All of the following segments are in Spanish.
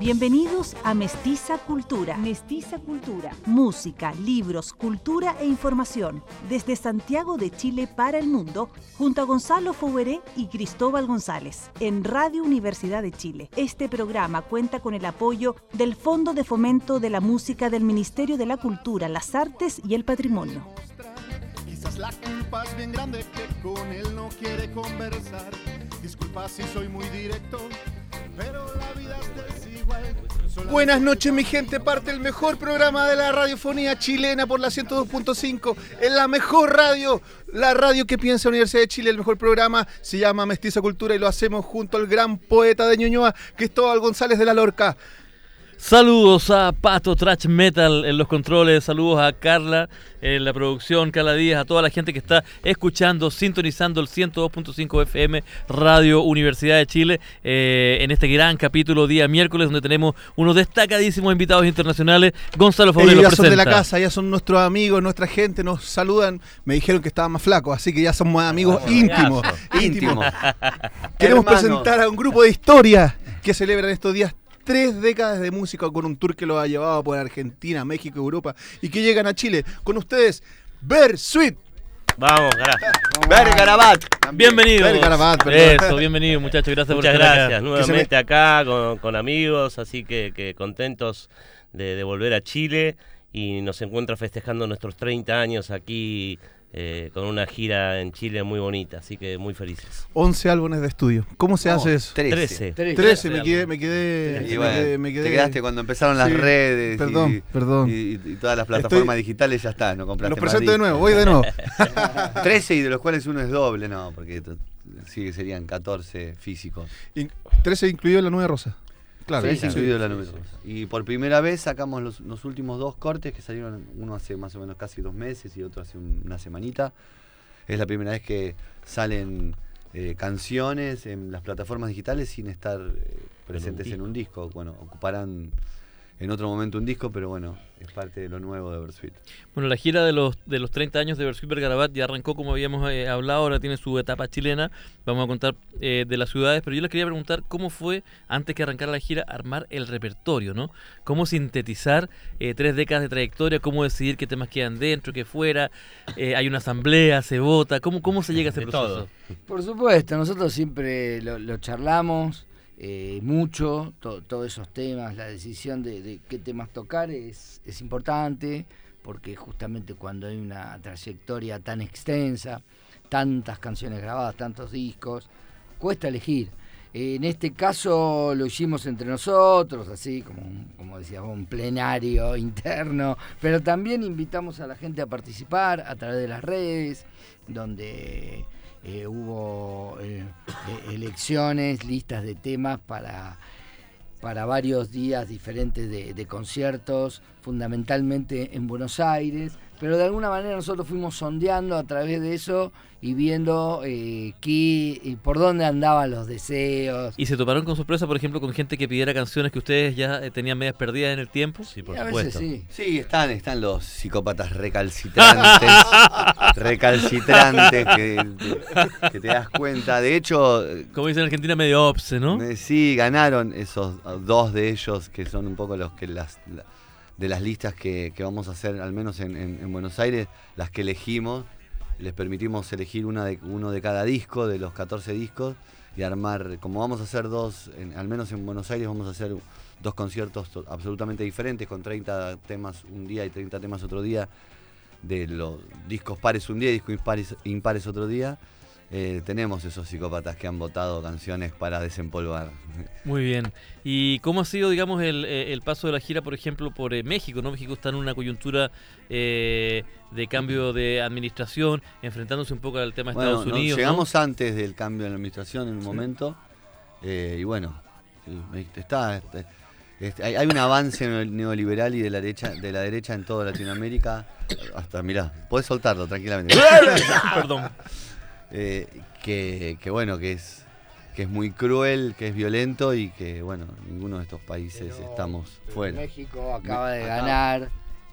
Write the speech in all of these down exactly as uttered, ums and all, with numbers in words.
Bienvenidos a Mestiza Cultura. Mestiza Cultura. Música, libros, cultura e información. Desde Santiago de Chile para el mundo, junto a Gonzalo Foueré y Cristóbal González, en Radio Universidad de Chile. Este programa cuenta con el apoyo del Fondo de Fomento de la Música del Ministerio de la Cultura, las Artes y el Patrimonio. Quizás la culpa es bien grande que con él no quiere conversar. Disculpa si soy muy directo, pero la vida es desigual. Buenas noches, mi gente. Parte el mejor programa de la radiofonía chilena por la ciento dos punto cinco. Es la mejor radio, la radio que piensa la Universidad de Chile. El mejor programa se llama Mestiza Cultura y lo hacemos junto al gran poeta de Ñuñoa, Cristóbal González de la Lorca. Saludos a Pato Thrash Metal en los controles, saludos a Carla en la producción, Carla Díaz, a toda la gente que está escuchando, sintonizando el ciento dos punto cinco F M Radio Universidad de Chile eh, en este gran capítulo día miércoles donde tenemos unos destacadísimos invitados internacionales. Gonzalo Foueré los ya presenta. Son de la casa, ya son nuestros amigos, nuestra gente, nos saludan. Me dijeron que estaba más flaco, así que ya somos amigos oh, íntimos. íntimos. Queremos Hermanos. presentar a un grupo de historia que celebran estos días tres décadas de música con un tour que los ha llevado por Argentina, México, Europa y que llegan a Chile. Con ustedes, Bersuit. Vamos, gracias. Vergarabat. Bienvenido. Vergarabat, Eso, bienvenido, muchachos. Gracias Muchas por estar estar gracias. acá. Nuevamente acá con, con amigos, así que, que contentos de, de volver a Chile y nos encuentra festejando nuestros treinta años aquí. Eh, con una gira en Chile muy bonita, así que muy felices. once álbumes de estudio. ¿Cómo se no, hace eso? trece. trece, me quedé, me quedé, y bueno, me quedé, me quedé. Te quedaste cuando empezaron las sí, redes perdón, y, perdón. Y, y todas las plataformas Estoy... digitales, ya está, no compraste Los más presento de discos. nuevo, voy de nuevo. trece y de los cuales uno es doble, no, porque sí que serían catorce físicos. In- trece incluido la Nube Rosa. Claro, sí, sí, incluido sí. la Nube Rosa. Y por primera vez sacamos los, los últimos dos cortes que salieron, uno hace más o menos casi dos meses y otro hace un, una semanita. Es la primera vez que salen eh, canciones en las plataformas digitales sin estar eh, presentes en un, en un disco. Bueno, ocuparán en otro momento un disco, pero bueno, es parte de lo nuevo de Bersuit. Bueno, la gira de los de los treinta años de Bersuit Vergarabat ya arrancó, como habíamos eh, hablado, ahora tiene su etapa chilena. Vamos a contar eh, de las ciudades, pero yo les quería preguntar cómo fue, antes que arrancara la gira, armar el repertorio, ¿no? Cómo sintetizar eh, tres décadas de trayectoria, cómo decidir qué temas quedan dentro, qué fuera, eh, hay una asamblea, se vota, ¿cómo, cómo se llega a ese de proceso? Todo. Por supuesto, nosotros siempre lo, lo charlamos eh, mucho, to, todos esos temas, la decisión de, de qué temas tocar es, es importante, porque justamente cuando hay una trayectoria tan extensa, tantas canciones grabadas, tantos discos, cuesta elegir. En este caso lo hicimos entre nosotros, así como, como decíamos, un plenario interno, pero también invitamos a la gente a participar a través de las redes, donde eh, hubo eh, eh, elecciones, listas de temas para, para varios días diferentes de, de conciertos, fundamentalmente en Buenos Aires, pero de alguna manera nosotros fuimos sondeando a través de eso y viendo eh, qué, y por dónde andaban los deseos. ¿Y se toparon con sorpresa, por ejemplo, con gente que pidiera canciones que ustedes ya eh, tenían medias perdidas en el tiempo? Sí, por Y a supuesto. veces sí. Sí, están, están los psicópatas recalcitrantes, recalcitrantes que, que te das cuenta. De hecho, Como dicen en Argentina, medio obse, ¿no? eh, sí, ganaron esos dos de ellos que son un poco los que las la, de las listas que, que vamos a hacer, al menos en, en, en Buenos Aires, las que elegimos. Les permitimos elegir una de, uno de cada disco, de los catorce discos, y armar, como vamos a hacer dos, en, al menos en Buenos Aires vamos a hacer dos conciertos to- absolutamente diferentes, con treinta temas un día y treinta temas otro día, de los discos pares un día y discos impares, impares otro día. Eh, tenemos esos psicópatas que han votado canciones para desempolvar. Muy bien. ¿Y cómo ha sido, digamos, el, el paso de la gira, por ejemplo, por eh, México, ¿no? México está en una coyuntura eh, de cambio de administración, enfrentándose un poco al tema de Bueno, Estados no, Unidos. llegamos ¿no? antes del cambio de la administración en un momento, eh, y bueno, está, está, está, hay, hay un avance neoliberal y de la derecha, de la derecha en toda Latinoamérica. Hasta, mirá, podés soltarlo tranquilamente. Perdón. Eh, que, que bueno, que es que es muy cruel, que es violento y que bueno, ninguno de estos países Pero estamos fuera. México acaba de Acá. ganar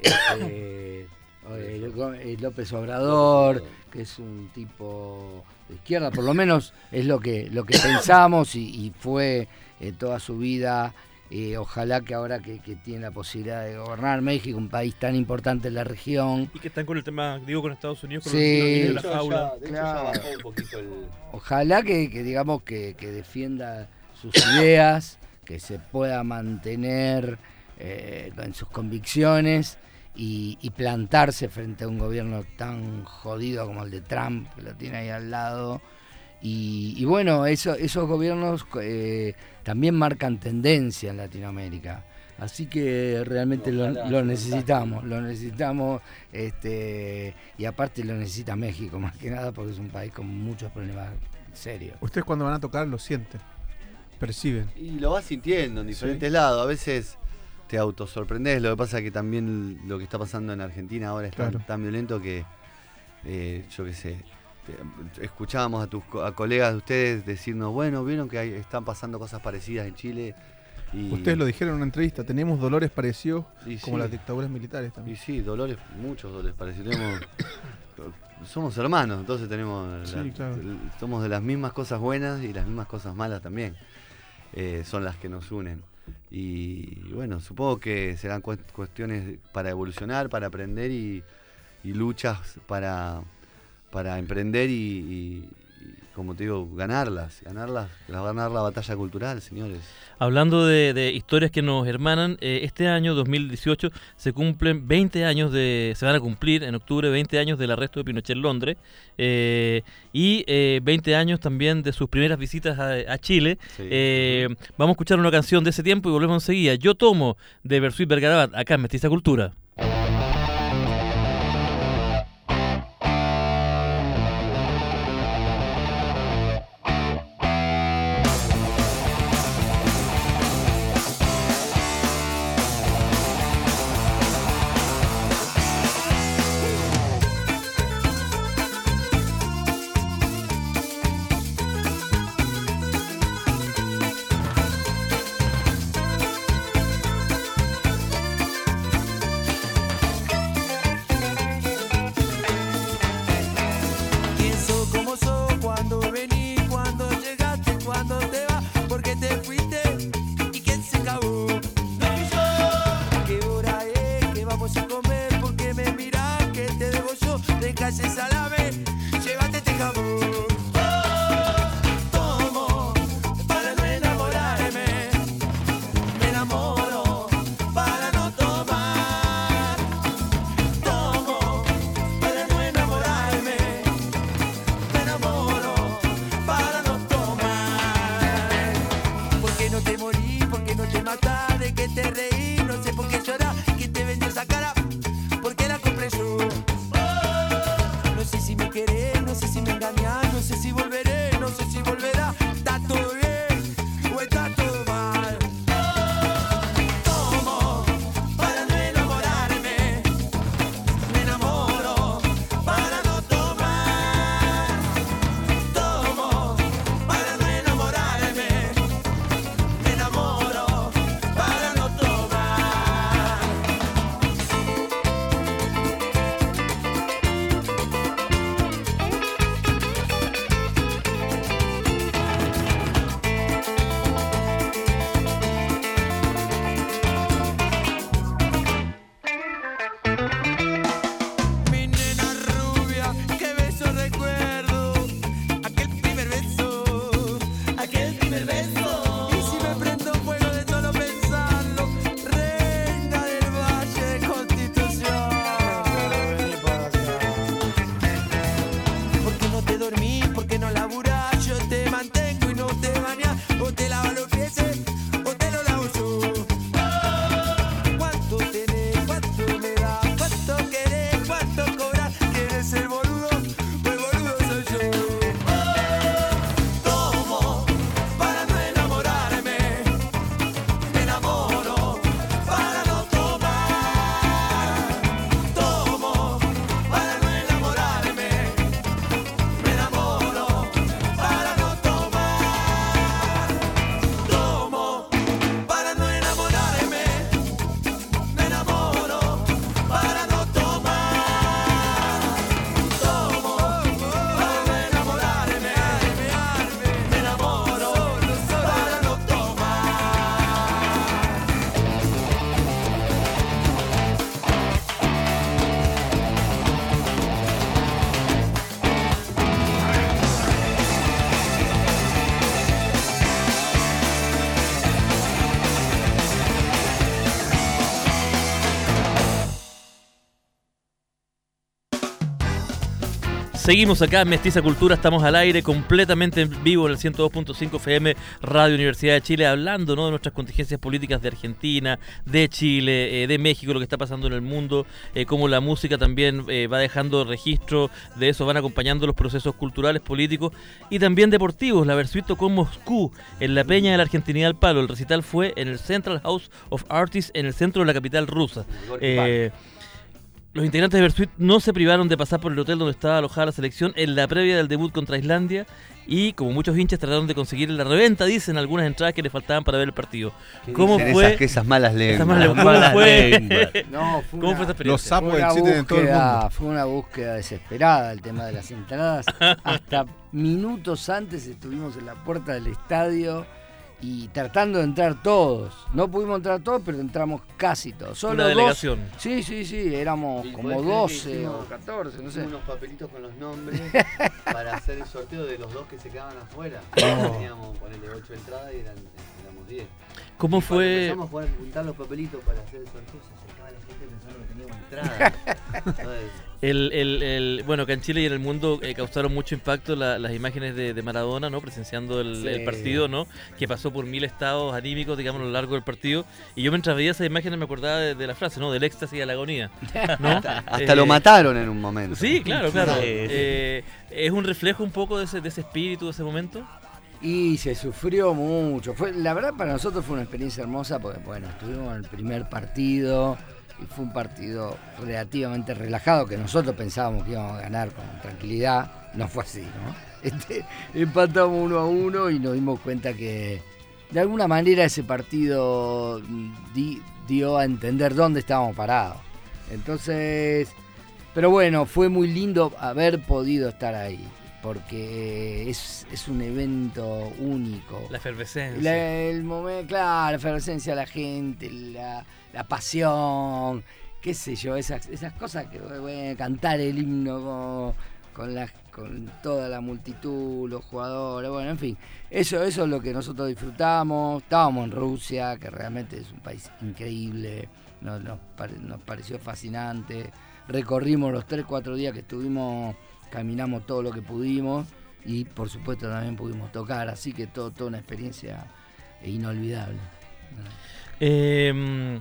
este, eh, López Obrador, que es un tipo de izquierda, por lo menos es lo que lo que pensamos y, y fue eh, toda su vida Eh, ojalá que ahora que, que tiene la posibilidad de gobernar México, un país tan importante en la región. Y que están con el tema, digo, con Estados Unidos, con Sí, los niños de la De hecho, jaula. ya- de hecho, Claro. ya bajó un poquito el... Ojalá que, que digamos que, que defienda sus ideas, que se pueda mantener eh, en sus convicciones y, y plantarse frente a un gobierno tan jodido como el de Trump, que lo tiene ahí al lado. Y, y bueno, eso, esos gobiernos eh, también marcan tendencia en Latinoamérica. Así que realmente lo, Ojalá, lo sí, necesitamos, lo necesitamos, este, y aparte lo necesita México más que nada porque es un país con muchos problemas serios. Ustedes cuando van a tocar lo sienten, perciben. Y lo vas sintiendo en diferentes lados. A veces te autosorprendés. Lo que pasa es que también lo que está pasando en Argentina ahora es tan, Claro. tan violento que, eh, yo qué sé, te- escuchábamos a tus co- a colegas de ustedes decirnos, bueno, vieron que hay- están pasando cosas parecidas en Chile. Y, Ustedes lo dijeron en una entrevista, tenemos dolores parecidos y como sí, las dictaduras militares Y también. sí, dolores, muchos dolores parecidos. Tenemos- somos hermanos, entonces tenemos Sí, la- claro. somos de las mismas cosas buenas y las mismas cosas malas también. Eh, son las que nos unen. Y bueno, supongo que serán cuest- cuestiones para evolucionar, para aprender y, y luchas para, para emprender y, y- y, como te digo, ganarlas. Ganarlas, ganar la batalla cultural, señores. Hablando de, de historias que nos hermanan, eh, este año, dos mil dieciocho, se cumplen veinte años de, se van a cumplir en octubre veinte años del arresto de Pinochet en Londres, eh, y eh, veinte años también de sus primeras visitas a, a Chile. Sí. Eh, vamos a escuchar una canción de ese tiempo y volvemos enseguida. Yo tomo, de Versuit Vergarabat, acá en Mestiza Cultura. ¿Quién sos, cómo sos, cuándo venís, cuándo llegaste, cuándo te vas, por qué te fuiste y quién se acabó? No fui yo. ¿Qué hora es? ¿Qué vamos a comer? ¿Por qué me mirás? ¿Qué te debo yo? Deja ese salame, llévate este jamón. Tomo para no enamorarme, me enamoro para no tomar. Tomo para no enamorarme, me enamoro para no tomar. ¿Por qué no te morí? ¿Por qué no te matás? ¿De qué te reí? No sé por qué llorás. ¿Quién te vendió esa cara? ¿Por qué la compré yo? No sé si me querés, no sé si me engañás, no sé si volveré, no sé si volverá. ¿Está todo bien o está todo mal? Tomo para no enamorarme, me enamoro para no tomar. Tomo para no enamorarme, me enamoro para no tomar. Mi nena rubia, qué beso recuerdo, aquel primer beso, aquel primer beso. Y si me prendo fuego de solo pensarlo, reina del Valle de Constitución. ¿Por qué no te dormís? ¿Por qué no laburás? Yo te mantengo y no te bañás, o te lavo los pies, o te lo lavo yo. ¿Cuánto tenés? ¿Cuánto me das? ¿Cuánto querés? ¿Cuánto cobras? ¿Quién es el boludo? O el boludo soy yo. Tomo para no enamorarme, me enamoro para no tomar. Tomo para no enamorarme, me enamoro Seguimos acá en Mestiza Cultura, estamos al aire completamente en vivo en el ciento dos punto cinco F M Radio Universidad de Chile, hablando, ¿no?, de nuestras contingencias políticas de Argentina, de Chile, eh, de México, lo que está pasando en el mundo, eh, cómo la música también eh, va dejando registro de eso, van acompañando los procesos culturales, políticos y también deportivos. La Versuit tocó en Moscú, en la Peña de la Argentinidad al Palo. El recital fue en el Central House of Artists, en el centro de la capital rusa. Eh, Los integrantes de Versuit no se privaron de pasar por el hotel donde estaba alojada la selección en la previa del debut contra Islandia y, como muchos hinchas, trataron de conseguir la reventa, dicen, algunas entradas que le faltaban para ver el partido. ¿Cómo fue? Esas, que esas malas lenguas. Esas malas, ¿Cómo malas fue? No, fue ¿Cómo una, fue esa experiencia? Los sapos fue, una existen en todo el búsqueda, mundo. fue una búsqueda desesperada el tema de las entradas. Hasta minutos antes estuvimos en la puerta del estadio y tratando de entrar todos. No pudimos entrar todos, pero entramos casi todos. Solo una dos, delegación. Sí, sí, sí, éramos como doce o catorce, no sé. Unos papelitos con los nombres para hacer el sorteo de los dos que se quedaban afuera. Teníamos, ponerle ocho entradas y eran, éramos diez. ¿Cómo y fue? Empezamos a poder juntar los papelitos para hacer el sorteo, se acercaba la gente pensando que teníamos entradas. El, el, el, bueno, acá en Chile y en el mundo eh, causaron mucho impacto la, las imágenes de, de Maradona, ¿no?, presenciando el, Sí. el partido, ¿no?, que pasó por mil estados anímicos, digamos, a lo largo del partido. Y yo mientras veía esas imágenes me acordaba de, de la frase, ¿no?, del éxtasis y a la agonía, ¿no? Hasta Eh, lo mataron en un momento. Sí, claro, claro. Sí, sí. Eh, ¿Es un reflejo un poco de ese, de ese espíritu, de ese momento? Y se sufrió mucho. Fue, la verdad, para nosotros fue una experiencia hermosa porque, bueno, estuvimos en el primer partido y fue un partido relativamente relajado que nosotros pensábamos que íbamos a ganar con tranquilidad. No fue así, ¿no? Este, empatamos uno a uno y nos dimos cuenta que de alguna manera ese partido di, dio a entender dónde estábamos parados. Entonces, pero bueno, fue muy lindo haber podido estar ahí, porque es, es un evento único. La efervescencia. La, el momento, claro, la efervescencia de la gente, la, la pasión, qué sé yo, esas, esas cosas que bueno, cantar el himno con, con, la, con toda la multitud, los jugadores, bueno, en fin, eso, eso es lo que nosotros disfrutamos. Estábamos en Rusia, que realmente es un país increíble, nos, nos, pare, nos pareció fascinante. Recorrimos los tres, cuatro días que estuvimos, caminamos todo lo que pudimos y por supuesto también pudimos tocar, así que todo, toda una experiencia inolvidable. Eh,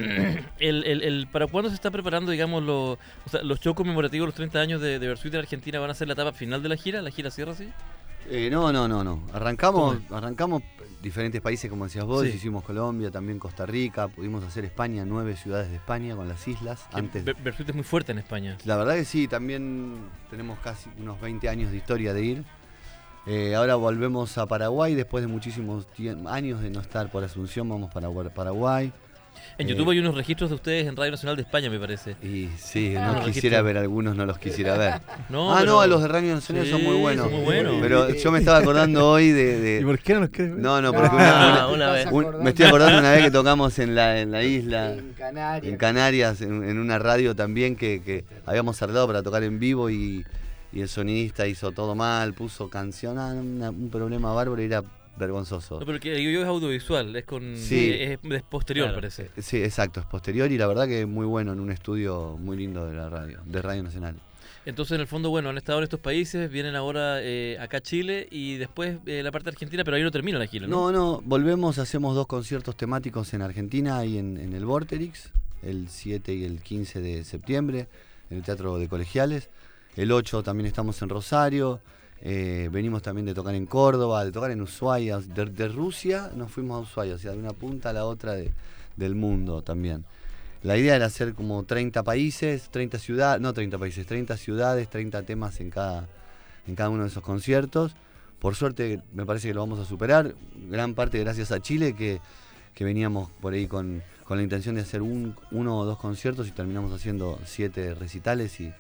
el, el, el, ¿Para cuándo se está preparando, digamos, lo, o sea, los shows conmemorativos de los treinta años de, de Versuit en Argentina? ¿Van a ser la etapa final de la gira? ¿La gira cierra así? Eh, no, no, no, no. Arrancamos, arrancamos diferentes países, como decías vos, Sí. hicimos Colombia, también Costa Rica, pudimos hacer España, nueve ciudades de España con las islas. Antes, Ver- Versuit es muy fuerte en España. la verdad que sí, también tenemos casi unos veinte años de historia de ir. Eh, ahora volvemos a Paraguay, después de muchísimos tie- años de no estar por Asunción, vamos para Paraguay. En Eh, YouTube hay unos registros de ustedes en Radio Nacional de España, me parece. Y sí, Ah, no los quisiera registros. ver algunos, no los quisiera ver. No, ah, pero- no, a los de Radio Nacional Sí, son muy buenos. son muy buenos. Pero yo me estaba acordando hoy de... de- ¿Y por qué no los querés ver? No, no, porque No, una, una- una- una vez. un- me estoy acordando una vez que tocamos en la, en la isla, En Canarias. en Canarias, en, en una radio también que, que habíamos arreglado para tocar en vivo y, y el sonidista hizo todo mal, puso canción, ah, una- un problema bárbaro y era vergonzoso. No, pero que el yo es audiovisual, es con Sí. eh, es, es posterior, Claro. parece. Sí, exacto, es posterior y la verdad que muy bueno en un estudio muy lindo de la radio, de Radio Nacional. Entonces, en el fondo, bueno, han estado en estos países, vienen ahora eh, acá a Chile y después eh, la parte argentina, pero ahí no termina la gira, ¿no? No, no, volvemos, hacemos dos conciertos temáticos en Argentina y en, en el Vorterix, el siete y el quince de septiembre, en el Teatro de Colegiales. El ocho también estamos en Rosario, eh, venimos también de tocar en Córdoba, de tocar en Ushuaia. De, de Rusia nos fuimos a Ushuaia, o sea, de una punta a la otra de, del mundo también. La idea era hacer como treinta países, treinta ciudades, no treinta países, treinta ciudades, treinta temas en cada, en cada uno de esos conciertos. Por suerte me parece que lo vamos a superar, gran parte gracias a Chile, que, que veníamos por ahí con, con la intención de hacer un, uno o dos conciertos y terminamos haciendo siete recitales y,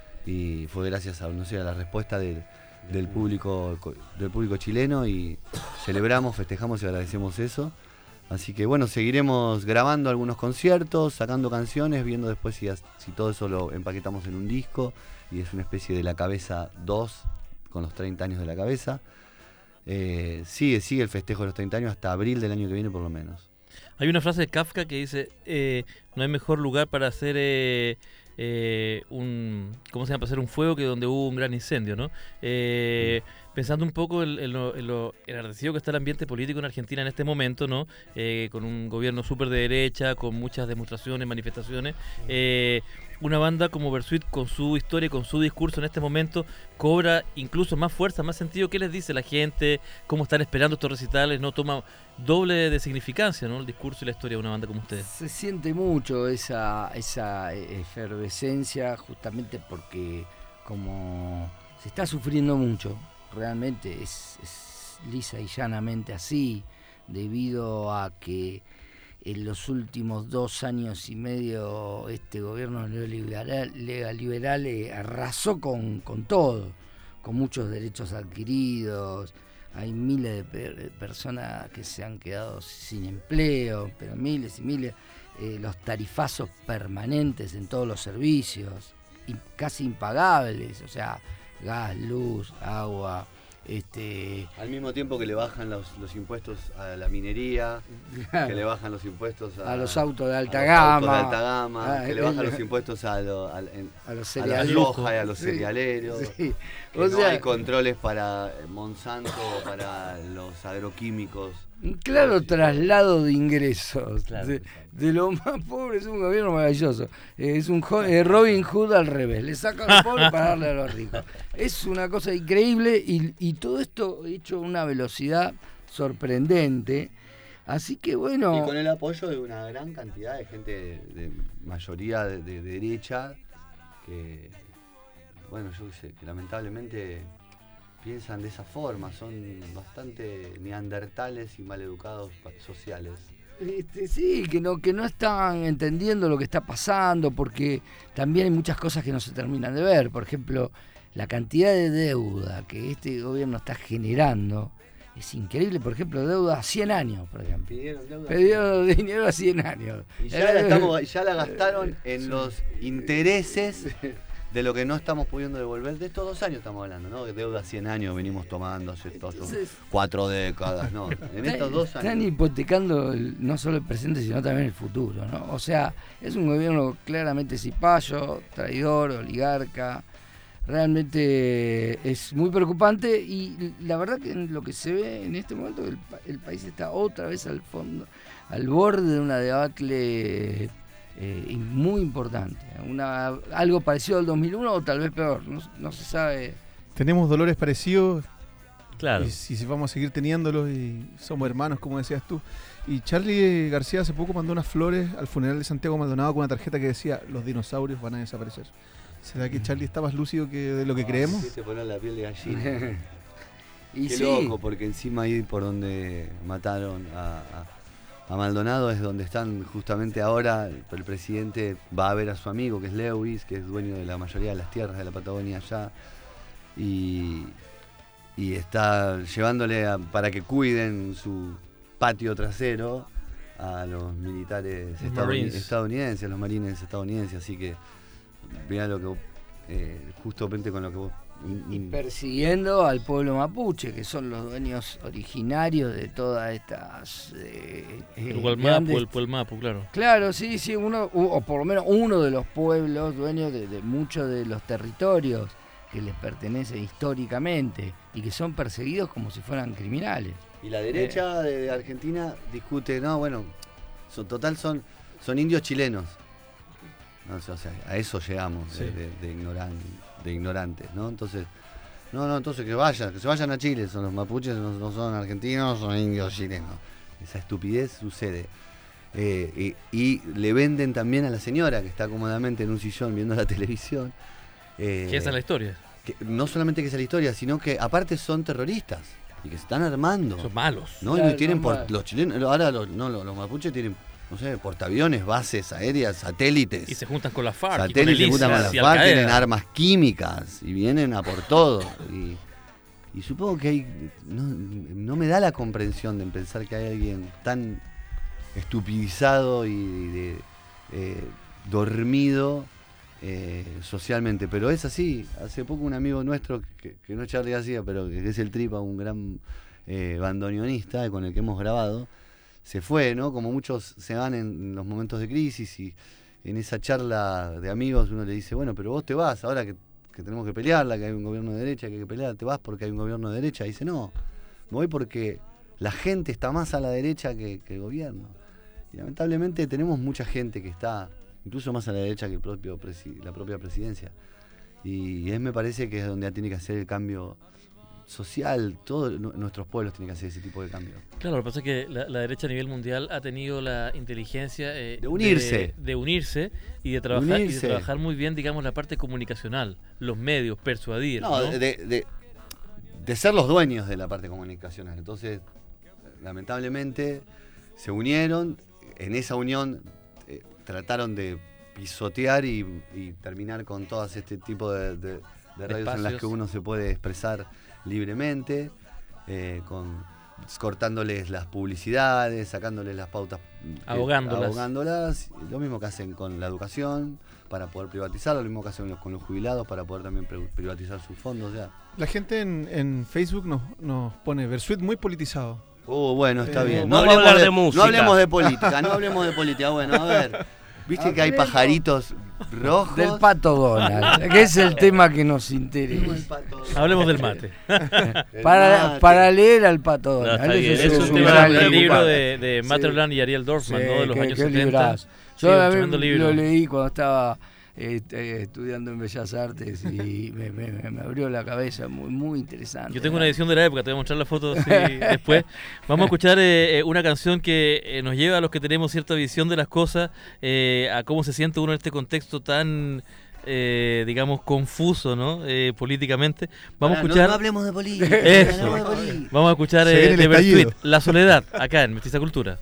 y fue gracias a, no sé, a la respuesta del, del, público, del público chileno y celebramos, festejamos y agradecemos eso. Así que bueno, seguiremos grabando algunos conciertos, sacando canciones, viendo después si, si todo eso lo empaquetamos en un disco y es una especie de La Cabeza dos con los treinta años de La Cabeza. Eh, sigue, sigue el festejo de los treinta años hasta abril del año que viene por lo menos. Hay una frase de Kafka que dice, eh, no hay mejor lugar para hacer eh, eh, un, ¿cómo se llama? Para hacer un fuego que donde hubo un gran incendio, ¿no? Eh, pensando un poco en, en, lo, en lo enardecido que está el ambiente político en Argentina en este momento, ¿no? Eh, con un gobierno súper de derecha, con muchas demostraciones, manifestaciones. Eh, una banda como Bersuit, con su historia, con su discurso en este momento, cobra incluso más fuerza, más sentido. ¿Qué les dice la gente? ¿Cómo están esperando estos recitales? ¿No? Toma doble de significancia, ¿no? El discurso y la historia de una banda como ustedes. Se siente mucho esa, esa efervescencia, justamente porque como se está sufriendo mucho, realmente es, es lisa y llanamente así, debido a que en los últimos dos años y medio este gobierno neoliberal liberal, eh, arrasó con, con todo, con muchos derechos adquiridos. Hay miles de per- personas que se han quedado sin empleo, pero miles y miles, eh, los tarifazos permanentes en todos los servicios, y casi impagables, o sea, gas, luz, agua. Este... Al mismo tiempo que le bajan los, los impuestos a la minería, claro, que le bajan los impuestos a, a los autos de alta a gama, autos de alta gama ah, que el, le bajan el, los impuestos a, lo, a, en, a los a la soja y a los sí, cerealeros, sí. Que o no sea, hay controles para Monsanto, para los agroquímicos. Un claro traslado de ingresos, claro, de, de lo más pobre. Es un gobierno maravilloso, es un eh, Robin Hood al revés, le sacan a los pobres para darle a los ricos. Es una cosa increíble y, y todo esto hecho a una velocidad sorprendente, así que bueno... Y con el apoyo de una gran cantidad de gente de, de mayoría de, de derecha, que, bueno, yo sé, que lamentablemente... piensan de esa forma, son bastante neandertales y maleducados sociales. Este, sí, que no, que no están entendiendo lo que está pasando, porque también hay muchas cosas que no se terminan de ver. Por ejemplo, la cantidad de deuda que este gobierno está generando es increíble. Por ejemplo, deuda a cien años, por ejemplo. Pidieron deuda. Pidieron dinero a cien años. Y ya la, estamos, ya la gastaron en los intereses de lo que no estamos pudiendo devolver. De estos dos años estamos hablando, ¿no? De deuda cien años venimos tomando hace estos cuatro décadas, ¿no? En estos dos años. Están hipotecando el, no solo el presente, sino también el futuro, ¿no? O sea, es un gobierno claramente cipayo, traidor, oligarca. Realmente es muy preocupante y la verdad que lo que se ve en este momento, el, el país está otra vez al fondo, al borde de una debacle Eh, muy importante, una, algo parecido al dos mil uno o tal vez peor, no, no se sabe. Tenemos dolores parecidos, claro, y, y si vamos a seguir teniéndolos y somos hermanos, como decías tú. Y Charly García hace poco mandó unas flores al funeral de Santiago Maldonado con una tarjeta que decía: los dinosaurios van a desaparecer. ¿Será que Charly está más lúcido que de lo que oh, creemos? Sí, te ponen la piel de gallina. Y qué sí, loco, porque encima ahí por donde mataron a, a A Maldonado es donde están justamente ahora. El presidente va a ver a su amigo, que es Lewis, que es dueño de la mayoría de las tierras de la Patagonia allá, y, y está llevándole a, para que cuiden su patio trasero a los militares estadoun- estadounidenses, los marines estadounidenses. Así que mirá lo que eh, justamente con lo que vos... y persiguiendo al pueblo mapuche, que son los dueños originarios de todas estas eh, el Gualmapu, el Puelmapu, claro. Claro, sí, sí, uno, o por lo menos uno de los pueblos dueños de, de muchos de los territorios que les pertenecen históricamente y que son perseguidos como si fueran criminales. Y la derecha eh. de, de Argentina discute, no, bueno, son, total son, son indios chilenos. No, o sea, a eso llegamos, sí, de, de, de ignorantes. de ignorantes, ¿no? Entonces, no, no, entonces que vayan, que se vayan a Chile, son los mapuches, no, no son argentinos, son indios chilenos. Esa estupidez sucede. Eh, y, y le venden también a la señora que está cómodamente en un sillón viendo la televisión. Eh, que esa es la historia. Que no solamente que esa es la historia, sino que aparte son terroristas y que se están armando. Son malos. ¿No? Claro, Y tienen no por, mal. los chilenos, ahora los, no, los, los mapuches tienen, no sé, portaaviones, bases aéreas, satélites. Y se juntan con la FARC. Satélites, y con el se juntan con la ISIS, y FARC, Al-Qaeda. tienen armas químicas y vienen a por todo. Y, y supongo que hay, no, no me da la comprensión de pensar que hay alguien tan estupidizado y de, eh, dormido eh, socialmente. Pero es así. Hace poco un amigo nuestro, que, que no es Charly García, pero que es el Tripa, un gran eh, bandoneonista con el que hemos grabado, se fue, ¿no? Como muchos se van en los momentos de crisis y, en esa charla de amigos uno le dice, bueno, pero vos te vas, ahora que, que tenemos que pelearla, que hay un gobierno de derecha, que hay que pelear, ¿te vas porque hay un gobierno de derecha? Y dice, no, me voy porque la gente está más a la derecha que, que el gobierno. Y lamentablemente tenemos mucha gente que está incluso más a la derecha que el propio presi- la propia presidencia. Y es, me parece que es donde tiene que hacer el cambio social, todos nuestros pueblos tienen que hacer ese tipo de cambio. Claro, lo que pasa es que la, la derecha a nivel mundial ha tenido la inteligencia eh, de unirse, de, de unirse y de trabajar unirse. y de trabajar muy bien, digamos, la parte comunicacional, los medios, persuadir. No, ¿no? De, de, de ser los dueños de la parte comunicacional. Entonces, lamentablemente, se unieron, en esa unión eh, trataron de pisotear y, y terminar con todas este tipo de, de, de radios en las que uno se puede expresar libremente, eh, con cortándoles las publicidades, sacándoles las pautas, ahogándolas. Eh, ahogándolas, lo mismo que hacen con la educación para poder privatizarlo, lo mismo que hacen con los jubilados para poder también privatizar sus fondos. Ya. La gente en, en Facebook nos, nos pone Versuit muy politizado. Oh, bueno, está Eh, bien. No, No, vamos a hablemos hablar de, de música. no hablemos de política, no hablemos de política. Bueno, a ver. ¿Viste que hay pajaritos rojos? Del Pato Donald, que es el tema que nos interesa. Hablemos del mate. para, para leer al Pato Donald. No, está bien, Ese Es es un un tema gran del libro. libro de, de Sí. Materland y Ariel Dorfman, Sí, ¿no? De los qué- años qué setenta. librazo. Sí, Yo un a mí tremendo libro. lo leí cuando estaba eh, eh, estudiando en Bellas Artes y me, me, me abrió la cabeza, muy, muy interesante. Yo tengo una edición de la época, te voy a mostrar la foto así después. Vamos a escuchar eh, una canción que eh, nos lleva a los que tenemos cierta visión de las cosas, eh, a cómo se siente uno en este contexto tan, eh, digamos, confuso, ¿no? Eh, políticamente. Vamos Pará, a escuchar... No, no hablemos de política. Eso. No hablemos de política. Vamos a escuchar Se eh, viene el de Versuit, estallido. La Soledad, acá en Mestiza Cultura.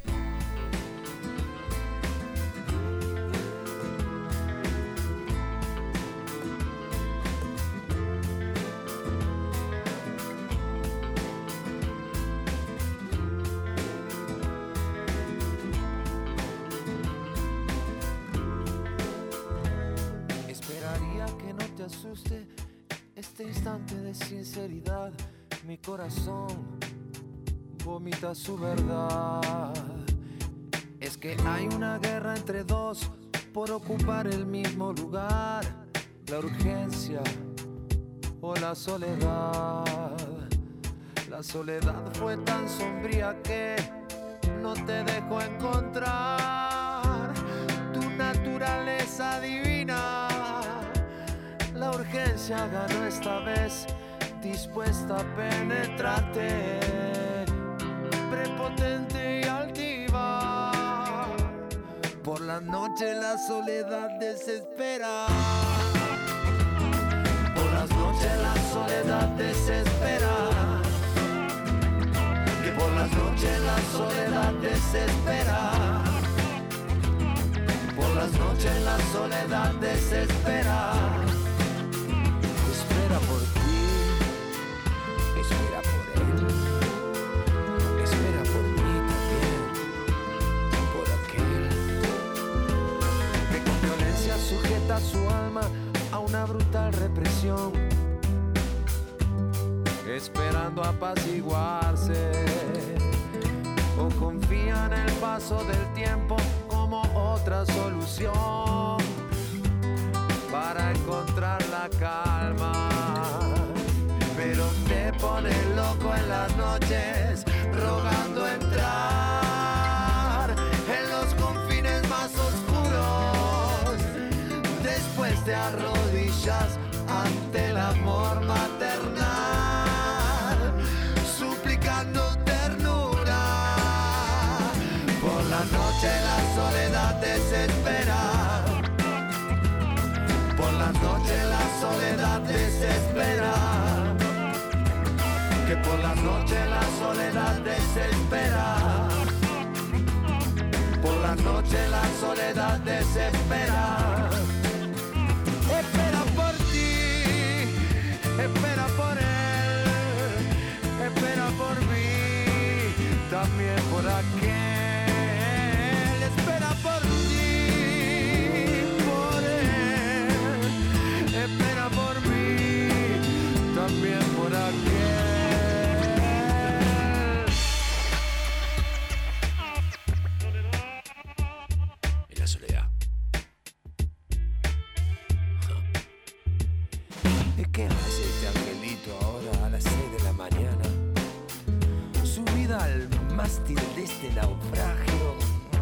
Esperaría que no te asuste este instante de sinceridad. Mi corazón vomita su verdad. Es que hay una guerra entre dos por ocupar el mismo lugar. La urgencia o la soledad. La soledad fue tan sombría que no te dejó encontrar tu naturaleza divina. La urgencia ganó esta vez, dispuesta a penetrarte, prepotente y altiva. Por la noche la soledad desespera. Por las noches la soledad desespera. Que por las noches la soledad desespera. Por las noches la soledad desespera. Espera por ti, espera por él, espera por mí también, por aquel que con violencia sujeta su alma a una brutal represión, esperando apaciguarse, o confía en el paso del tiempo como otra solución para encontrar la calma. Pero te pone loco en las noches, rogando entrar en los confines más oscuros. Después te arrodillas ante el amor maternal, suplicando ternura. Por la noche la soledad desespera. Por las noches la soledad desespera. Que por las noches la soledad desespera. Por las noches la soledad desespera. Espera por ti, espera por él, espera por mí, también por aquel. Espera por ti, por él, espera por mí, también por aquel. En la soledad, mástil de este naufragio.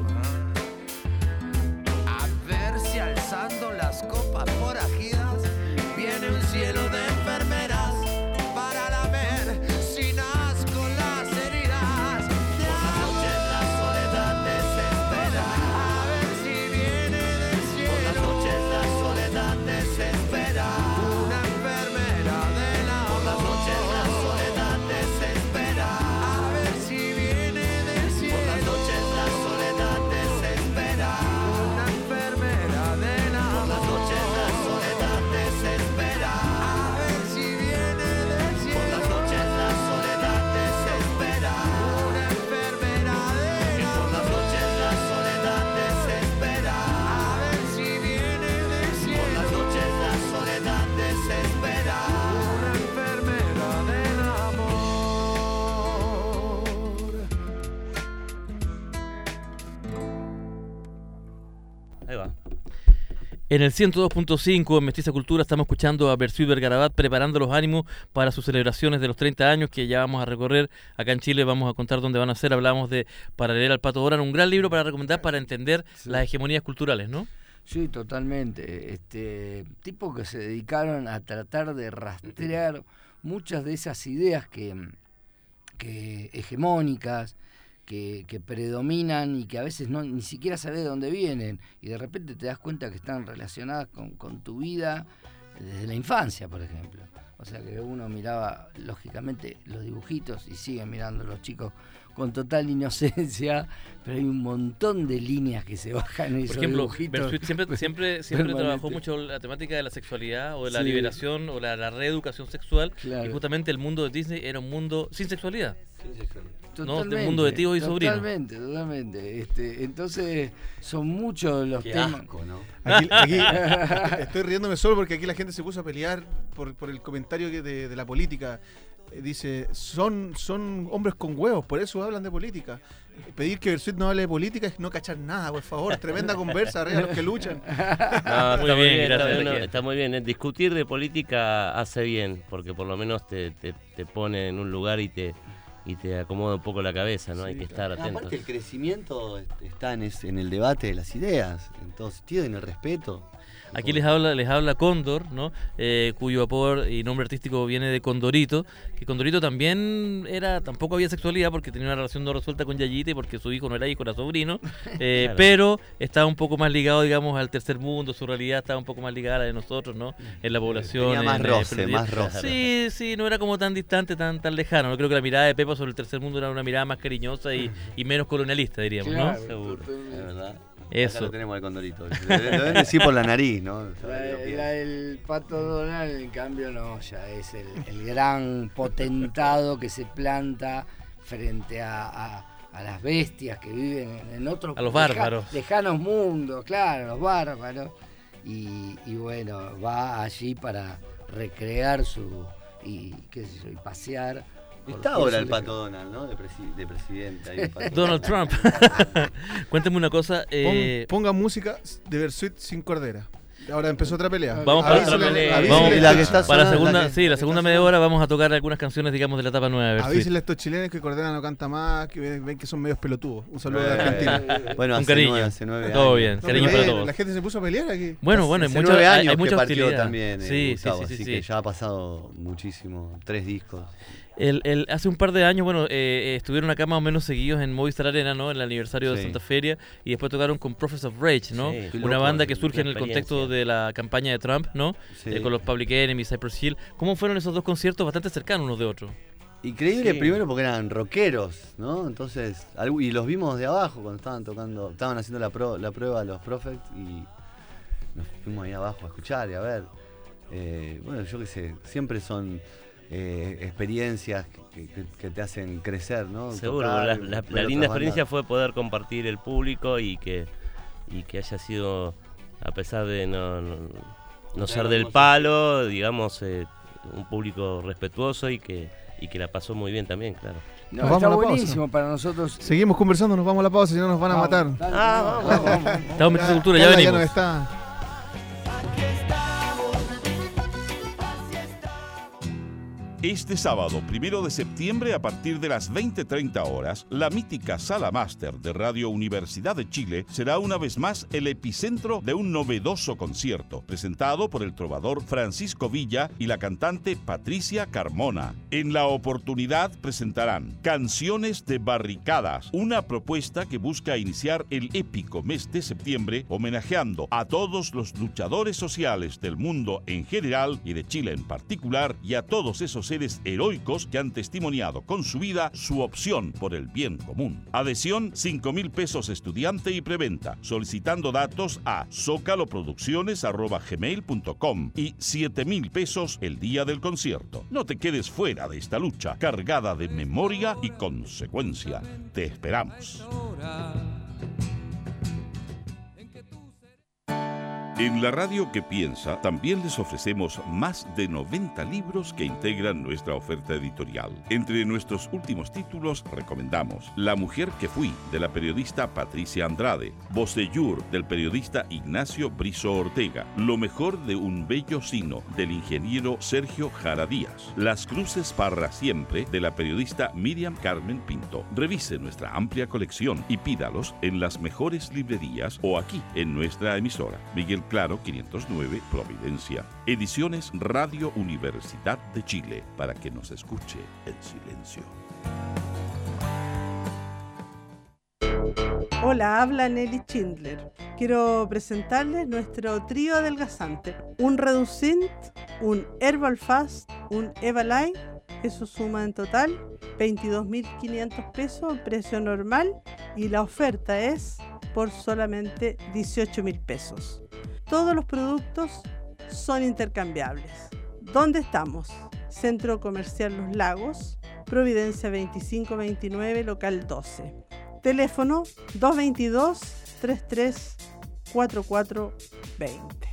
A ver si alzando las copas forajidas viene un cielo de enfermeras para lamer sin asco las heridas. Por las noches la soledad desespera. A ver si viene del cielo. Por las noches la soledad desespera. Una enfermera del amor. Por las noches la soledad desespera. A ver si viene del cielo. Por las noches la soledad desespera. Una enfermera del amor. Por las noches la soledad desespera. A ver si viene del cielo. Por las noches la soledad desespera. Una enfermera del amor. Por las noches la soledad desespera. A ver si viene del cielo. Por las noches la soledad desespera. Una enfermera del amor. Ahí va. En el ciento dos punto cinco en Mestiza Cultura estamos escuchando a Bersuit Vergarabat preparando los ánimos para sus celebraciones de los treinta años que ya vamos a recorrer. Acá en Chile vamos a contar dónde van a ser. Hablamos de Para leer al Pato Donald, un gran libro para recomendar para entender Sí. las hegemonías culturales, ¿no? Sí, totalmente. Este, tipos que se dedicaron a tratar de rastrear muchas de esas ideas que, que hegemónicas, que, que predominan y que a veces no ni siquiera sabes de dónde vienen y de repente te das cuenta que están relacionadas con, con tu vida desde la infancia, por ejemplo. O sea que uno miraba, lógicamente, los dibujitos y sigue mirando los chicos con total inocencia, pero hay un montón de líneas que se bajan en esos Por ejemplo, dibujitos. Bersuit siempre, siempre, siempre Permanente. trabajó mucho la temática de la sexualidad o de la Sí. liberación o la, la reeducación sexual. Claro. Y justamente el mundo de Disney era un mundo sin sexualidad. ¿no? Del Totalmente, mundo de tíos y sobrinos. Totalmente, totalmente. Este, entonces, son muchos los Qué temas. asco, ¿no? Aquí, aquí estoy riéndome solo porque aquí la gente se puso a pelear por, por el comentario que de, de la política. Eh, Dice, son, son hombres con huevos, por eso hablan de política. Pedir que Bersuit no hable de política es no cachar nada, por favor. Tremenda conversa, arriba los que luchan. No, está Muy muy bien, bien, gracias, está, bueno, Ezequiel. está muy bien. Eh, Discutir de política hace bien, porque por lo menos te, te, te pone en un lugar y te y te acomoda un poco la cabeza, ¿no? Hay que estar atentos. Aparte el crecimiento está en, es- en el debate de las ideas, en todo sentido, en el respeto. Aquí les habla les habla Cóndor, ¿no? Eh, cuyo apodo y nombre artístico viene de Condorito, que Condorito también era, tampoco había sexualidad porque tenía una relación no resuelta con Yayita y porque su hijo no era hijo, era sobrino, eh, Claro. pero estaba un poco más ligado, digamos, al tercer mundo, su realidad estaba un poco más ligada a la de nosotros, ¿no? En la población. Tenía más en, eh, roce, perdida. más roce. Sí, sí, no era como tan distante, tan tan lejano. No creo que la mirada de Pepa sobre el tercer mundo era una mirada más cariñosa y, y menos colonialista, diríamos, Claro, ¿no? Seguro. totalmente. Es verdad. Eso. Acá lo tenemos al condorito. Lo deben decir por la nariz, ¿no? La, Lo pienso. la del Pato Donald, en cambio, no, ya es el, el gran potentado que se planta frente a, a, a las bestias que viven en, en otros A los leja- bárbaros. lejanos mundos, claro, los bárbaros. Y, y bueno, va allí para recrear su. y qué sé yo, y pasear. por Está todo ahora su el leja- Pato Donald, ¿no? De, presi- de presidente. Ahí el Pato Donald Trump. Cuéntame una cosa. Eh, Pon- ponga música de Bersuit sin cordera. Ahora empezó otra pelea. Vamos para Avísele- otra pelea. avísele- Vamos, la que está para la sonando, segunda, la que- sí, la segunda media hora vamos a tocar algunas canciones, digamos, de la etapa nueva de Bersuit. Avísele a estos chilenos que Cordera no canta más, que ven ven que son medios pelotudos. Un saludo de Eh, Argentina. Bueno, Un hace cariño. nueve, hace nueve Todo años. bien, No, cariño pero, para eh, todos. La gente se puso a pelear aquí. Bueno, bueno, hay Hace mucha, nueve hay, años hay que mucha partió hostilidad. también, eh, sí, Gustavo, sí, sí, así sí, que sí. ya ha pasado muchísimo, tres discos. El, el, hace un par de años, bueno, eh, estuvieron acá más o menos seguidos en Movistar Arena, ¿no? En el aniversario de Sí. Santa Feria, y después tocaron con Prophets of Rage, ¿no? Sí, qué Una loco, banda que una surge en el contexto experiencia. de la campaña de Trump, ¿no? Sí. Eh, con los Public Enemy, Cypress Hill. ¿Cómo fueron esos dos conciertos bastante cercanos unos de otros? Increíble Sí. primero porque eran rockeros, ¿no? Entonces, algo- y los vimos de abajo cuando estaban tocando, estaban haciendo la, pro- la prueba los Prophets y nos fuimos ahí abajo a escuchar y a ver. Eh, bueno, yo qué sé, siempre son eh, experiencias que, que- que te hacen crecer, ¿no? Seguro, Tocar, la, la- ver la otras linda experiencia bandas. fue poder compartir el público y que y que haya sido, a pesar de no, no, no ser del palo, digamos, eh, un público respetuoso y que y que la pasó muy bien también, claro. No, Nos vamos está a la pausa. buenísimo para nosotros. Seguimos conversando, nos vamos a la pausa, si no nos van a Vamos, matar. dale, Ah, vamos, vamos, vamos. Estamos en Mestiza Cultura, ya Carla venimos. no está. Este sábado, primero de septiembre, a partir de las veinte treinta horas, la mítica Sala Máster de Radio Universidad de Chile será una vez más el epicentro de un novedoso concierto, presentado por el trovador Francisco Villa y la cantante Patricia Carmona. En la oportunidad presentarán Canciones de Barricadas, una propuesta que busca iniciar el épico mes de septiembre homenajeando a todos los luchadores sociales del mundo en general y de Chile en particular, y a todos esos seres heroicos que han testimoniado con su vida su opción por el bien común. Adhesión cinco mil pesos estudiante y preventa, solicitando datos a zocaloproducciones arroba gmail punto com y siete mil pesos el día del concierto. No te quedes fuera de esta lucha cargada de memoria y consecuencia. Te esperamos. En la radio que piensa también les ofrecemos más de noventa libros que integran nuestra oferta editorial. Entre nuestros últimos títulos recomendamos La mujer que fui, de la periodista Patricia Andrade, Bocellur, del periodista Ignacio Brizo Ortega, Lo mejor de un bello sino, del ingeniero Sergio Jara Díaz, Las cruces para siempre, de la periodista Miriam Carmen Pinto. Revise nuestra amplia colección y pídalos en las mejores librerías o aquí en nuestra emisora. Miguel Claro, quinientos nueve, Providencia. Ediciones Radio Universidad de Chile, para que nos escuche en silencio. Hola, habla Nelly Schindler. Quiero presentarles nuestro trío adelgazante. Un Reducint, un Herbal Fast, un Evaline. Eso suma en total veintidós mil quinientos pesos, precio normal, y la oferta es por solamente dieciocho mil pesos. Todos los productos son intercambiables. ¿Dónde estamos? Centro Comercial Los Lagos, Providencia veinticinco veintinueve, local doce. Teléfono dos dos dos, treinta y tres, cuarenta y cuatro veinte.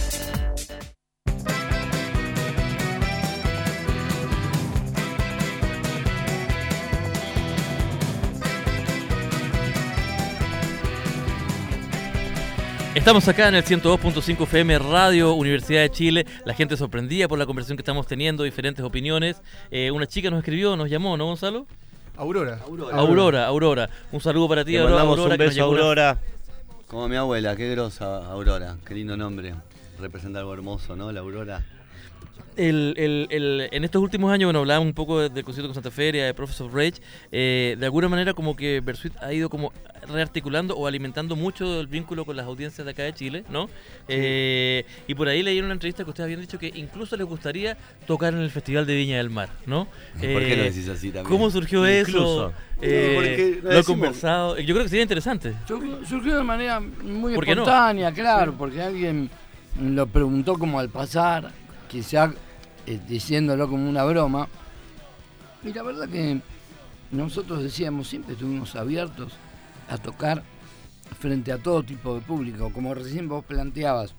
Estamos acá en el ciento dos punto cinco F M Radio Universidad de Chile. La gente sorprendida por la conversación que estamos teniendo, diferentes opiniones. Eh, una chica nos escribió, nos llamó, ¿no, Gonzalo? Aurora. Aurora, Aurora. Aurora. Un saludo para ti, Te Aurora. mandamos Aurora, un beso, Aurora. Como mi abuela, qué grosa Aurora, qué lindo nombre. Representa algo hermoso, ¿no? La Aurora. El, el, el, en estos últimos años, bueno, hablábamos un poco del concierto con Santa Feria, de Prophets of Rage. Eh, de alguna manera, como que Bersuit ha ido como rearticulando o alimentando mucho el vínculo con las audiencias de acá de Chile, ¿no? Sí. Eh, y por ahí leí en una entrevista que ustedes habían dicho que incluso les gustaría tocar en el Festival de Viña del Mar, ¿no? ¿Por eh, qué lo decís así también? ¿Cómo surgió incluso. eso? Eh, lo, lo he conversado. Yo creo que sería interesante. Surgió de manera muy espontánea, no? Claro, sí. Porque alguien lo preguntó como al pasar, quizá eh, diciéndolo como una broma. Y la verdad que nosotros decíamos, siempre estuvimos abiertos a tocar frente a todo tipo de público. Como recién vos planteabas,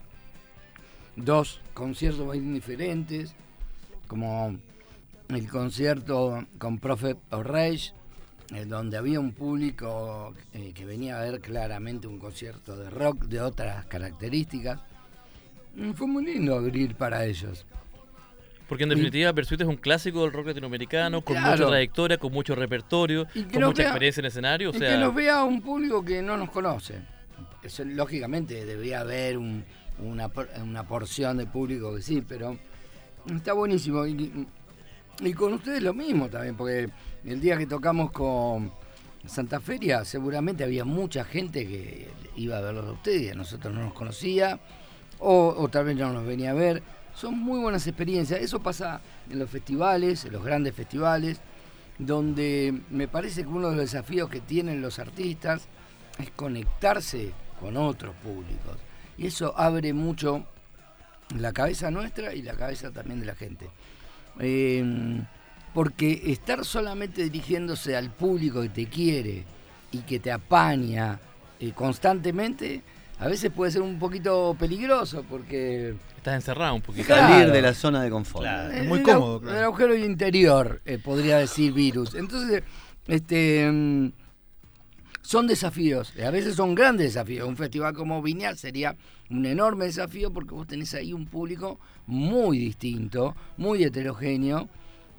dos conciertos muy diferentes, como el concierto con Prophet of Rage, eh, donde había un público eh, que venía a ver claramente un concierto de rock de otras características. Fue muy lindo abrir para ellos. Porque en definitiva Bersuit es un clásico del rock latinoamericano, con claro. mucha trayectoria, con mucho reportorio, con mucha vea, experiencia en escenario. O y sea... que nos vea un público que no nos conoce. Eso, lógicamente debería haber un, una, una porción de público que sí, pero está buenísimo. Y, y con ustedes lo mismo también, porque el día que tocamos con Santa Feria seguramente había mucha gente que iba a verlos a ustedes y a nosotros no nos conocía, o, o tal vez no nos venía a ver. Son muy buenas experiencias. Eso pasa en los festivales, en los grandes festivales, donde me parece que uno de los desafíos que tienen los artistas es conectarse con otros públicos. Y eso abre mucho la cabeza nuestra y la cabeza también de la gente. Eh, porque estar solamente dirigiéndose al público que te quiere y que te apaña eh, constantemente, a veces puede ser un poquito peligroso porque... Estás encerrado un poquito. Claro. Salir de la zona de confort. Claro. Es muy cómodo. Claro. El agujero interior, eh, podría decir Virus. Entonces, este, um, son desafíos. A veces son grandes desafíos. Un festival como Viña sería un enorme desafío porque vos tenés ahí un público muy distinto, muy heterogéneo,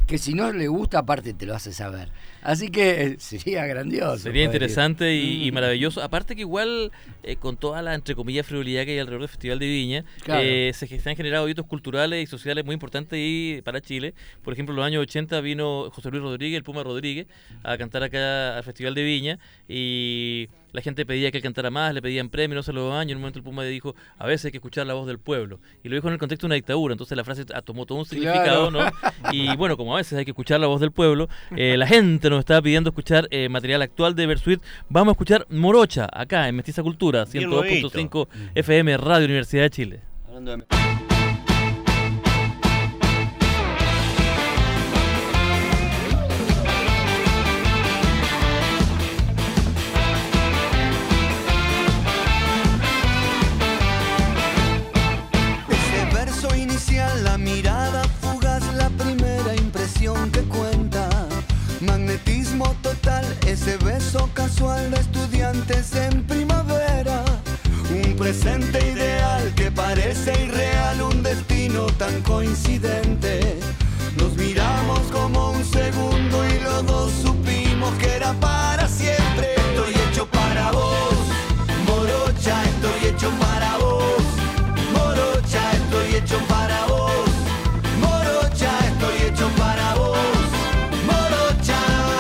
que si no le gusta, aparte te lo hace saber. Así que eh, sería grandioso. Sería poder ir. interesante y, y maravilloso. Aparte que igual, eh, con toda la, entre comillas, frivolidad que hay alrededor del Festival de Viña, Claro. eh, se, se han generado hitos culturales y sociales muy importantes ahí para Chile. Por ejemplo, en los años ochenta vino José Luis Rodríguez, el Puma Rodríguez, a cantar acá al Festival de Viña y la gente pedía que él cantara más, le pedían premios, no se lo daban, y en un momento el Puma le dijo, a veces hay que escuchar la voz del pueblo. Y lo dijo en el contexto de una dictadura, entonces la frase tomó todo un significado, Claro. ¿no? Y bueno, como a veces hay que escuchar la voz del pueblo, eh, la gente nos estaba pidiendo escuchar eh, material actual de Versuit. Vamos a escuchar Morocha, acá en Mestiza Cultura, Bien ciento dos punto cinco F M Radio Universidad de Chile. Hablando de... Ese verso inicial, la mirada fugaz, la primera impresión que cuenta. Magnetismo total, ese beso casual de estudiantes en primavera. Un presente ideal que parece irreal, un destino tan coincidente. Nos miramos como un segundo y los dos supimos que era para siempre. Estoy hecho para vos, morocha, estoy hecho para vos. Morocha, estoy hecho para vos. Morocha, estoy hecho para vos. Morocha.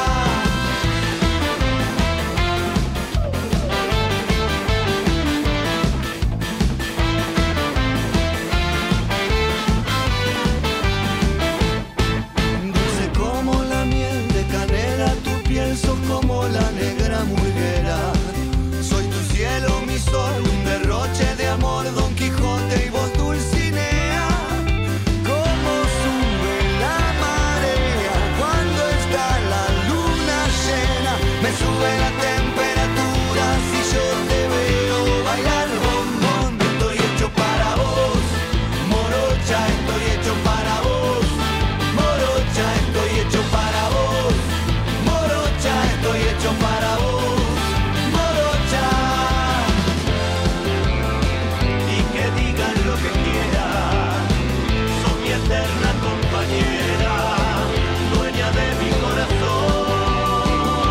Dulce como la miel de canela, tu piel sos como la negra murguera. Soy tu cielo, mi sol, un derroche de amor, Don Quijote y vos Dulcinea. Como sube la marea cuando está la luna llena, me sube la temperatura si yo te veo bailar bombón. Estoy hecho para vos, morocha, estoy hecho para vos. Morocha, estoy hecho para vos. Morocha, estoy hecho para vos. Morocha. Y que digan lo que quieran, sos mi eterna compañera, dueña de mi corazón.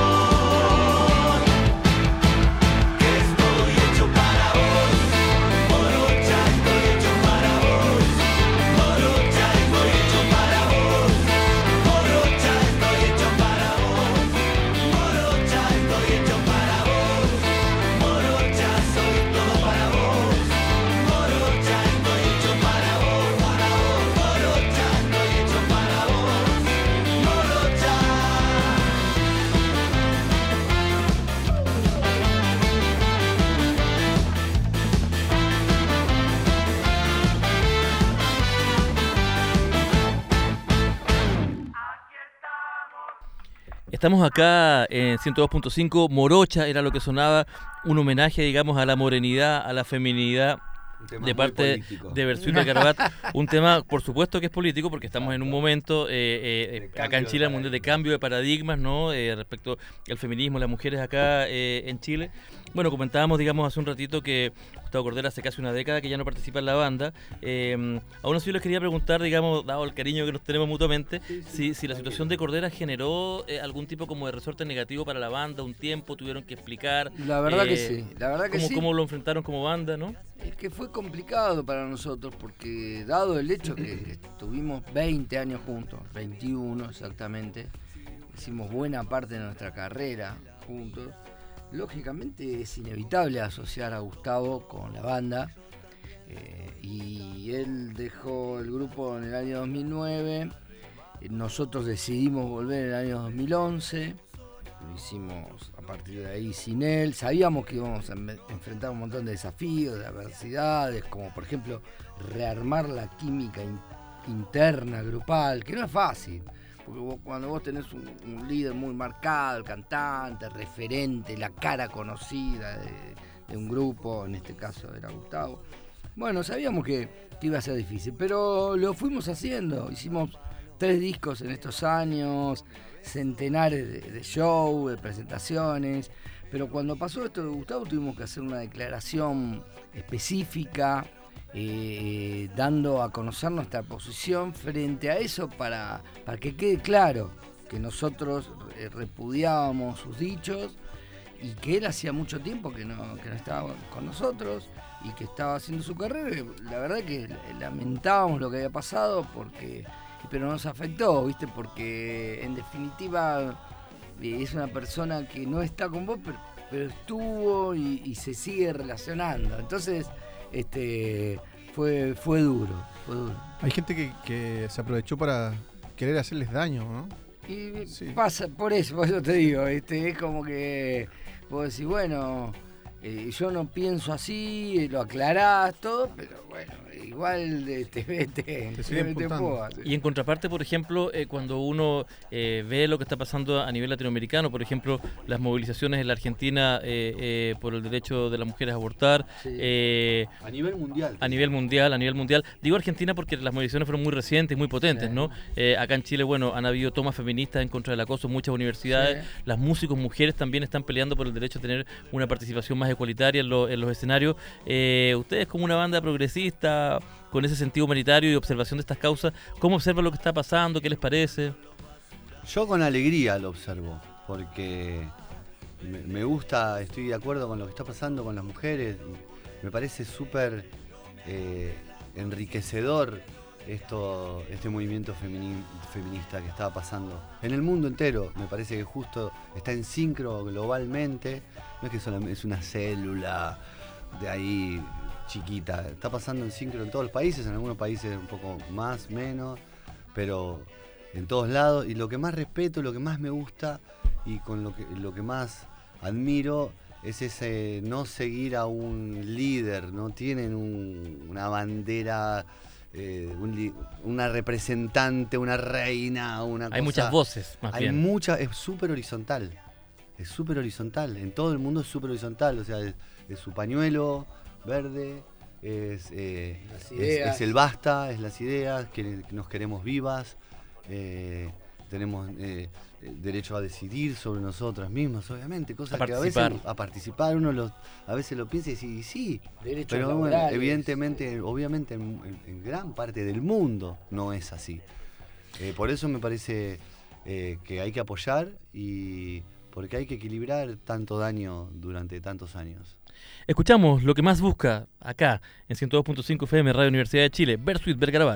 Que estoy hecho para vos. Morocha, estoy hecho para vos. Morocha, estoy hecho para vos. Morocha, estoy hecho para vos. Morocha, estoy hecho para vos. Morocha, soy todo para vos. Morocha, estoy hecho para vos, para vos. Morocha, estoy hecho para vos. Morocha. Estamos acá en ciento dos punto cinco, Morocha era lo que sonaba, un homenaje, digamos, a la morenidad, a la feminidad de parte de Versuit Vergarabat, un tema, por supuesto, que es político, porque estamos en un momento, eh, eh, acá en Chile, mundial de cambio de paradigmas, ¿no? Eh, respecto al feminismo, las mujeres acá eh, en Chile. Bueno, comentábamos, digamos, hace un ratito que Gustavo Cordera hace casi una década que ya no participa en la banda. Eh, aún así les quería preguntar, digamos, dado el cariño que nos tenemos mutuamente, sí, sí, si, si la situación de Cordera generó eh, algún tipo como de resorte negativo para la banda, un tiempo, tuvieron que explicar. La verdad eh, que sí, la verdad que cómo, sí. cómo lo enfrentaron como banda, ¿no? Es que fue complicado para nosotros porque dado el hecho que estuvimos veinte años juntos, veintiuno exactamente, hicimos buena parte de nuestra carrera juntos, lógicamente es inevitable asociar a Gustavo con la banda, eh, y él dejó el grupo en el año dos mil nueve, nosotros decidimos volver en el año dos mil once, lo hicimos a partir de ahí sin él, sabíamos que íbamos a enfrentar un montón de desafíos, de adversidades, como por ejemplo rearmar la química in- interna, grupal, que no es fácil, porque vos, cuando vos tenés un, un líder muy marcado, el cantante, el referente, la cara conocida de, de un grupo, en este caso era Gustavo, bueno, sabíamos que, que iba a ser difícil, pero lo fuimos haciendo, hicimos tres discos en estos años, centenares de, de shows, de presentaciones, pero cuando pasó esto de Gustavo tuvimos que hacer una declaración específica eh, dando a conocer nuestra posición frente a eso para, para que quede claro que nosotros eh, repudiábamos sus dichos y que él hacía mucho tiempo que no, que no estaba con nosotros y que estaba haciendo su carrera. Y la verdad que lamentábamos lo que había pasado, porque pero nos afectó, ¿viste? Porque en definitiva eh, es una persona que no está con vos, pero, pero estuvo y, y se sigue relacionando. Entonces, este fue fue duro, fue duro. Hay gente que, que se aprovechó para querer hacerles daño, ¿no? Y sí. pasa, por eso, por eso te digo, este, es como que puedo decir, bueno, eh, yo no pienso así, lo aclarás todo, pero bueno, igual te vete, te vete Y en contraparte, por ejemplo, eh, cuando uno eh, ve lo que está pasando a nivel latinoamericano, por ejemplo, las movilizaciones en la Argentina eh, eh, por el derecho de las mujeres a abortar, Sí. eh, A nivel mundial. a nivel mundial, a nivel mundial. Digo Argentina porque las movilizaciones fueron muy recientes, muy potentes, Sí. ¿no? Eh, acá en Chile, bueno, han habido tomas feministas en contra del acoso en muchas universidades. Sí. Las músicos mujeres también están peleando por el derecho a tener una participación más ecualitaria en, lo- en los escenarios. Eh, ustedes, como una banda progresista, con ese sentido humanitario y observación de estas causas, ¿cómo observan lo que está pasando? ¿Qué les parece? Yo con alegría lo observo, porque me, me gusta, estoy de acuerdo con lo que está pasando con las mujeres. Me parece súper eh, enriquecedor esto, este movimiento femini- feminista que está pasando en el mundo entero. Me parece que justo está en sincro globalmente. No es que solamente es una célula de ahí chiquita, está pasando en sincro en todos los países, en algunos países un poco más, menos, pero en todos lados. Y lo que más respeto, lo que más me gusta y con lo que, lo que más admiro es ese no seguir a un líder. No tienen un- una bandera, eh, un li- una representante, una reina, una Hay cosa. muchas voces, más Hay bien. mucha, es súper horizontal. Es súper horizontal. En todo el mundo es súper horizontal. O sea, es, es su pañuelo verde, es, eh, Las es, ideas. es el basta, es las ideas, que, que nos queremos vivas, eh, tenemos eh, derecho a decidir sobre nosotras mismas, obviamente, cosas A que a veces participar. a participar uno lo, a veces lo piensa y dice, y sí, Derechos pero bueno, laborales. evidentemente, obviamente en, en- en gran parte del mundo no es así. Eh, por eso me parece eh, que hay que apoyar y porque hay que equilibrar tanto daño durante tantos años. Escuchamos lo que más busca acá en ciento dos punto cinco F M Radio Universidad de Chile, Bersuit Vergarabat.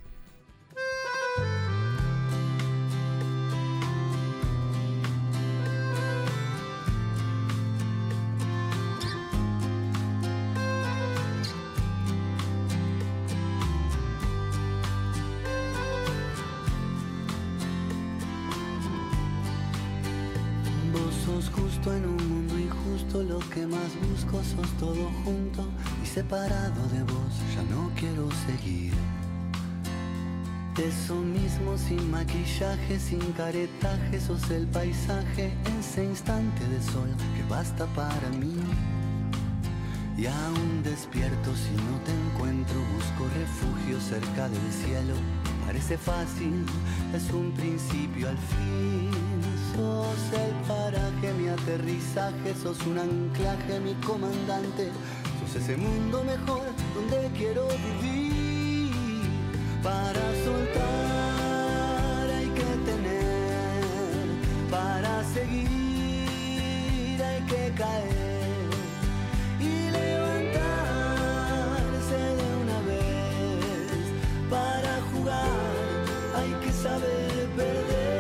Vos sos justo en un mundo injusto, lo que más busco sos todo junto y separado de vos, ya no quiero seguir. Eso mismo sin maquillaje, sin caretaje, sos el paisaje, ese instante de sol que basta para mí. Y aún despierto si no te encuentro, busco refugio cerca del cielo. Parece fácil, es un principio al fin. Sos el paraje, mi aterrizaje, sos un anclaje, mi comandante. Sos ese mundo mejor donde quiero vivir. Para soltar hay que tener, para seguir hay que caer y levantarse de una vez. Para jugar hay que saber perder.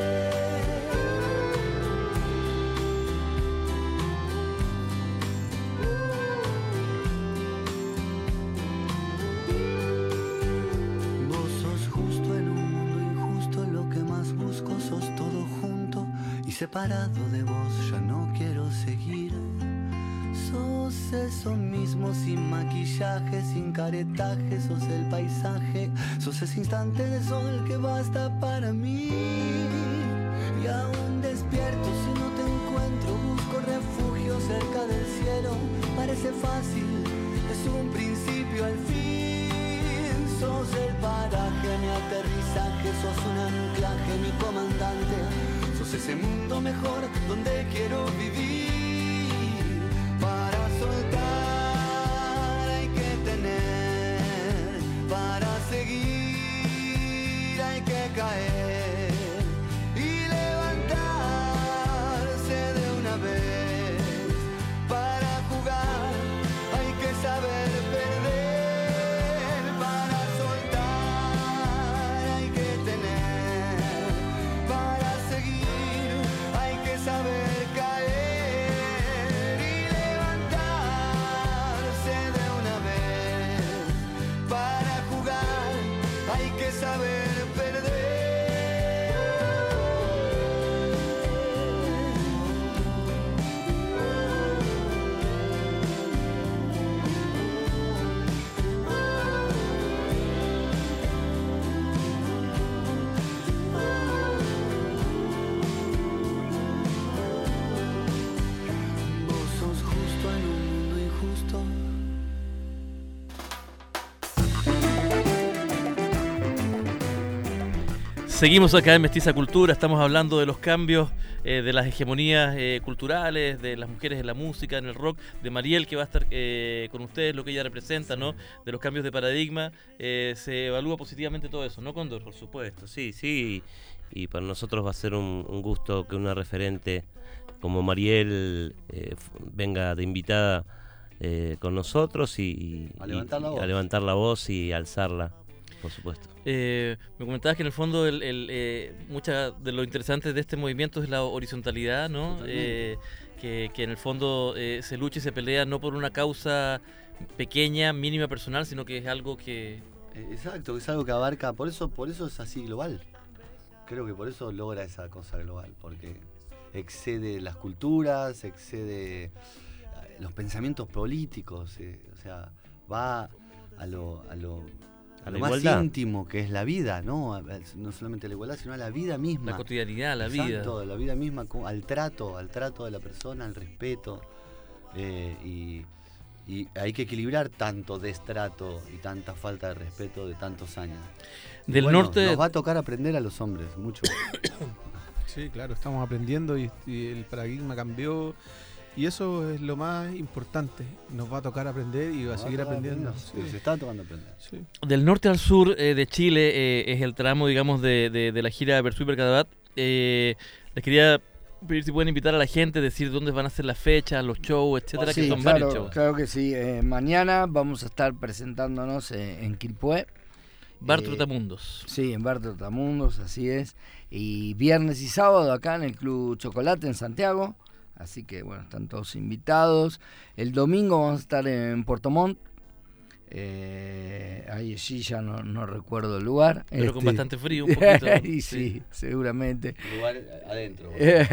Vos sos justo en un mundo injusto, lo que más busco sos todo junto y separado de vos ya no quiero seguir. Sos eso mismo sin maquillaje, sin caretaje, sos el paisaje, sos ese instante de sol que basta para mí. Y aún despierto si no te encuentro, busco refugio cerca del cielo. Parece fácil, es un principio al fin. Sos el paraje, mi aterrizaje, sos un anclaje, mi comandante. Sos ese mundo mejor donde quiero vivir. Para soltar hay que tener, Seguimos acá en Mestiza Cultura, estamos hablando de los cambios, eh, de las hegemonías eh, culturales, de las mujeres en la música, en el rock, de Mariel, que va a estar eh, con ustedes, lo que ella representa, ¿no? De los cambios de paradigma. Eh, se evalúa positivamente todo eso, ¿no, Cóndor? Por supuesto, sí, sí. Y para nosotros va a ser un, un gusto que una referente como Mariel eh, venga de invitada eh, con nosotros y, y, a, levantar la y, voz. a levantar la voz y alzarla, por supuesto. Eh, me comentabas que en el fondo el, el, eh, mucha de lo interesante de este movimiento es la horizontalidad, ¿no? Eh, que, que en el fondo eh, se lucha y se pelea no por una causa pequeña, mínima, personal, sino que es algo que... Exacto, es algo que abarca, por eso, por eso es así global. Creo que por eso logra esa cosa global, porque excede las culturas, excede los pensamientos políticos, eh, o sea, va a lo, a lo, a lo más igualdad. íntimo que es la vida, ¿no? No solamente la igualdad, sino a la vida misma. La cotidianidad, la Exacto, vida. la vida misma, al trato, al trato de la persona, al respeto. Eh, y, y hay que equilibrar tanto destrato y tanta falta de respeto de tantos años. Del bueno, norte... Nos va a tocar aprender a los hombres, mucho. Sí, claro, estamos aprendiendo y, y el paradigma cambió. Y eso es lo más importante. Nos va a tocar aprender y va a seguir aprendiendo. Sí. Se está tocando aprender. Sí. Del norte al sur eh, de Chile eh, es el tramo, digamos, de, de, de la gira Versuit Vergarabat. Eh, les quería pedir si pueden invitar a la gente, decir dónde van a ser las fechas, los shows, etcétera, sí, que son claro, varios shows. Claro que sí. Eh, mañana vamos a estar presentándonos en, en Quilpué. Bar Eh, Trotamundos. Sí, en Bar Trotamundos, así es. Y viernes y sábado acá en el Club Chocolate en Santiago. Así que bueno, están todos invitados. El domingo vamos a estar en Puerto Montt. Eh, ahí sí ya no, no recuerdo el lugar. Pero este, con bastante frío, un poquito. y sí, sí, seguramente. Lugar adentro.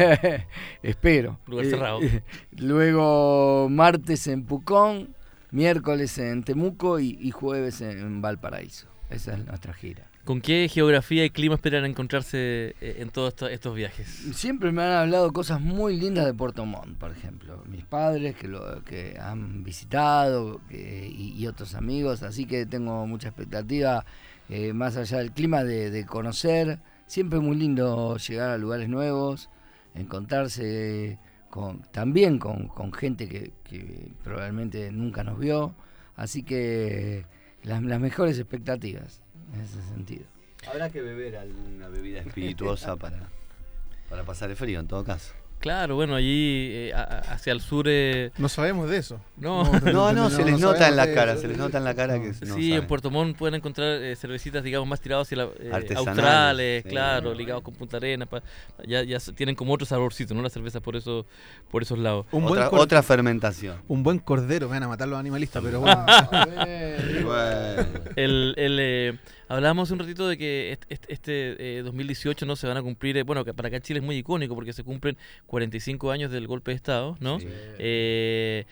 Espero. Lugar cerrado. Eh, luego martes en Pucón, miércoles en Temuco y, y jueves en Valparaíso. Esa es nuestra gira. ¿Con qué geografía y clima esperan encontrarse eh, en todos esto, estos viajes? Siempre me han hablado cosas muy lindas de Puerto Montt, por ejemplo. Mis padres que lo que han visitado que, y, y otros amigos, así que tengo mucha expectativa, eh, más allá del clima, de, de conocer. Siempre es muy lindo llegar a lugares nuevos, encontrarse con, también con, con gente que, que probablemente nunca nos vio. Así que las, las mejores expectativas. En ese sentido. Habrá que beber alguna bebida espirituosa para, para pasar el frío, en todo caso. Claro, bueno, allí eh, a, hacia el sur... Eh... No sabemos de eso. No, no, no, no se les no nota en la de cara, eso. se les nota en la cara que no Sí, saben. en Puerto Montt pueden encontrar eh, cervecitas, digamos, más tiradas hacia la, eh, Artesanales, australes, sí. claro, ligados con Punta Arenas. Pa, ya, ya tienen como otro saborcito, ¿no? Las cervezas por eso, por esos lados. Un otra, buen cor- otra fermentación. Un buen cordero, me van a matar los animalistas, pero bueno. Bueno. El, el, eh, hablábamos hace un ratito de que este, este eh, dos mil dieciocho no se van a cumplir, eh, bueno, que para acá en Chile es muy icónico porque se cumplen cuarenta y cinco años del golpe de Estado, ¿no? Sí. Eh,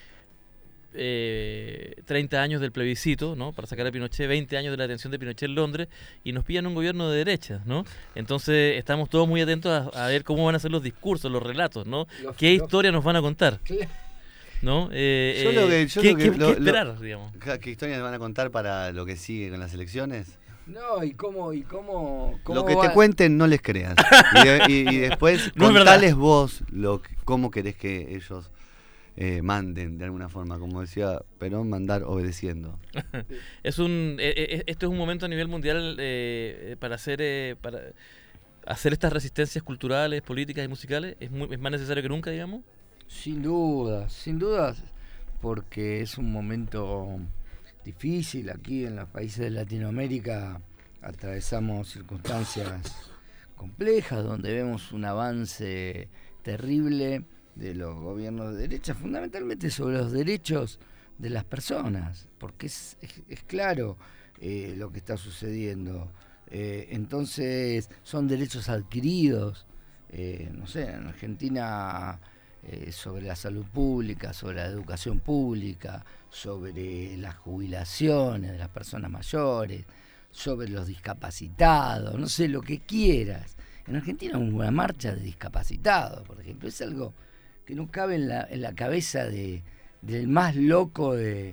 eh, treinta años del plebiscito, ¿no? Para sacar a Pinochet, veinte años de la detención de Pinochet en Londres y nos pillan un gobierno de derecha, ¿no? Entonces estamos todos muy atentos a, a ver cómo van a ser los discursos, los relatos, ¿no? Los- ¿Qué los- historia nos van a contar? ¿No? Eh, Yo eh, lo que- yo ¿qué, lo que- qué- lo- qué lo- esperar, digamos? ¿Qué historias van a contar para lo que sigue con las elecciones? No, y cómo, y cómo, cómo Lo que va- te cuenten no les creas. Y, de- y- y después No es verdad. contales vos lo que- cómo querés que ellos eh, manden de alguna forma, como decía Perón, mandar obedeciendo. Es un, eh, eh, esto es un momento a nivel mundial eh, para hacer eh, para hacer estas resistencias culturales, políticas y musicales. Es, muy, es más necesario que nunca, digamos. Sin duda, sin duda, porque es un momento difícil aquí en los países de Latinoamérica. Atravesamos circunstancias complejas donde vemos un avance terrible de los gobiernos de derecha, fundamentalmente sobre los derechos de las personas, porque es, es, es claro eh, lo que está sucediendo. Eh, entonces son derechos adquiridos, eh, no sé, en Argentina eh, sobre la salud pública, sobre la educación pública, sobre las jubilaciones de las personas mayores, sobre los discapacitados, no sé, lo que quieras. En Argentina hubo una marcha de discapacitados, por ejemplo, es algo que no cabe en la, en la cabeza de, del más loco de,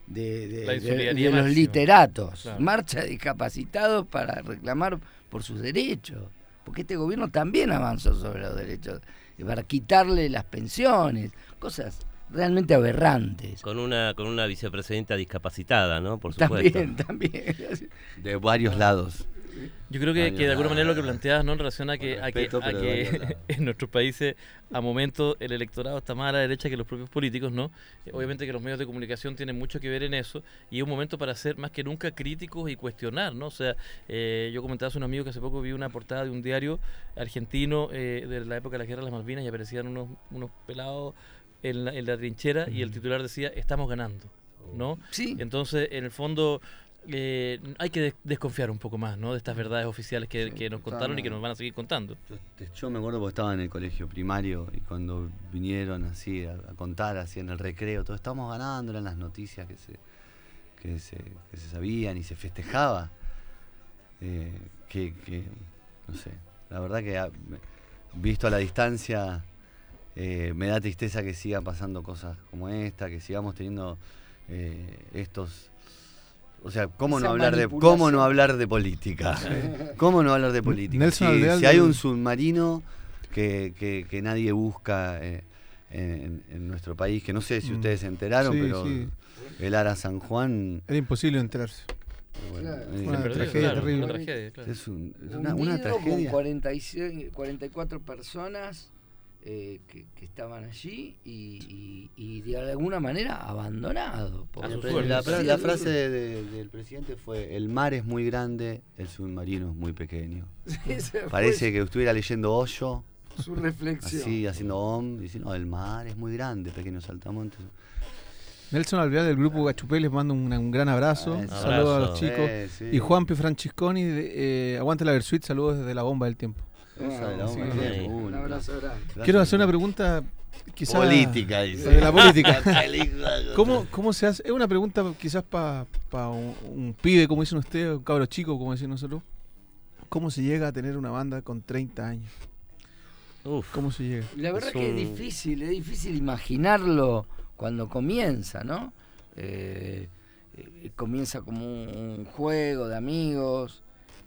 de, de, La de- insolidaridad de los máxima. literatos. Claro. Marcha de discapacitados para reclamar por sus derechos. Porque este gobierno también avanzó sobre los derechos, para quitarle las pensiones, cosas realmente aberrantes. Con una con una vicepresidenta discapacitada, ¿no? Por supuesto. También, también. De varios lados. Yo creo que, Varios que de alguna lados. manera lo que planteabas, ¿no? En relación a que, Con a que, respeto, a pero de que varios lados. en nuestros países a momentos el electorado está más a la derecha que los propios políticos, ¿no? Eh, Obviamente que los medios de comunicación tienen mucho que ver en eso y es un momento para ser más que nunca críticos y cuestionar, ¿no? O sea, eh, yo comentaba a un amigo que hace poco vi una portada de un diario argentino eh, de la época de la Guerra de las Malvinas y aparecían unos, unos pelados en la, en la trinchera y el titular decía, estamos ganando, ¿no? Sí. Entonces, en el fondo... Eh, hay que des- desconfiar un poco más, ¿no? De estas verdades oficiales que, que nos contaron y que nos van a seguir contando. Yo, yo me acuerdo porque estaba en el colegio primario y cuando vinieron así a, a contar así en el recreo, todo estamos ganando, eran las noticias que se, que se, que se sabían y se festejaba. Eh, que, que, no sé, la verdad que ah, me- visto a la distancia eh, me da tristeza que sigan pasando cosas como esta, que sigamos teniendo eh, estos... O sea, ¿cómo no Esa hablar de manipulación. cómo no hablar de política? ¿Cómo no hablar de política? Nelson Si, Alvear si hay del- un submarino que, que, que nadie busca eh, en, en nuestro país, que no sé si Mm. ustedes se enteraron, Sí, pero sí. el Ara San Juan Era imposible enterarse. bueno, Claro. eh, Una Se perdió, tragedia claro, terrible. una tragedia, claro. es, un- es una, Hundido una tragedia. con cuarenta y seis, cuarenta y cuatro personas eh, que, que estaban allí y, y, y de alguna manera abandonado. por- A su La, suerte. la fra- Sí, la sí, frase sí. de- de- del presidente fue: el mar es muy grande, el submarino es muy pequeño. Esa fue Parece que estuviera leyendo Hoyo, su reflexión. así haciendo om, diciendo: no, el mar es muy grande, pequeños saltamontes. Nelson Alvear del grupo Gachupé les mando un, un gran abrazo. Ah, Saludos a los abrazo. chicos. Eh, sí. Y Juanpi Francesconi, de, eh, Aguante la Versuit, saludos desde la bomba del tiempo. Esa de la Sí, bomba, sí. sí. Un abrazo grande. Gracias. Quiero hacer una pregunta quizás Política, dice. de la política. Película. ¿Cómo, ¿Cómo se hace? Es una pregunta quizás para un, un pibe, como dicen ustedes, un cabro chico, como decimos nosotros. ¿Cómo se llega a tener una banda con treinta años? Uf. ¿Cómo se llega? La verdad Es que es un- difícil, es difícil imaginarlo cuando comienza, ¿no? Eh, eh, comienza como un, un juego de amigos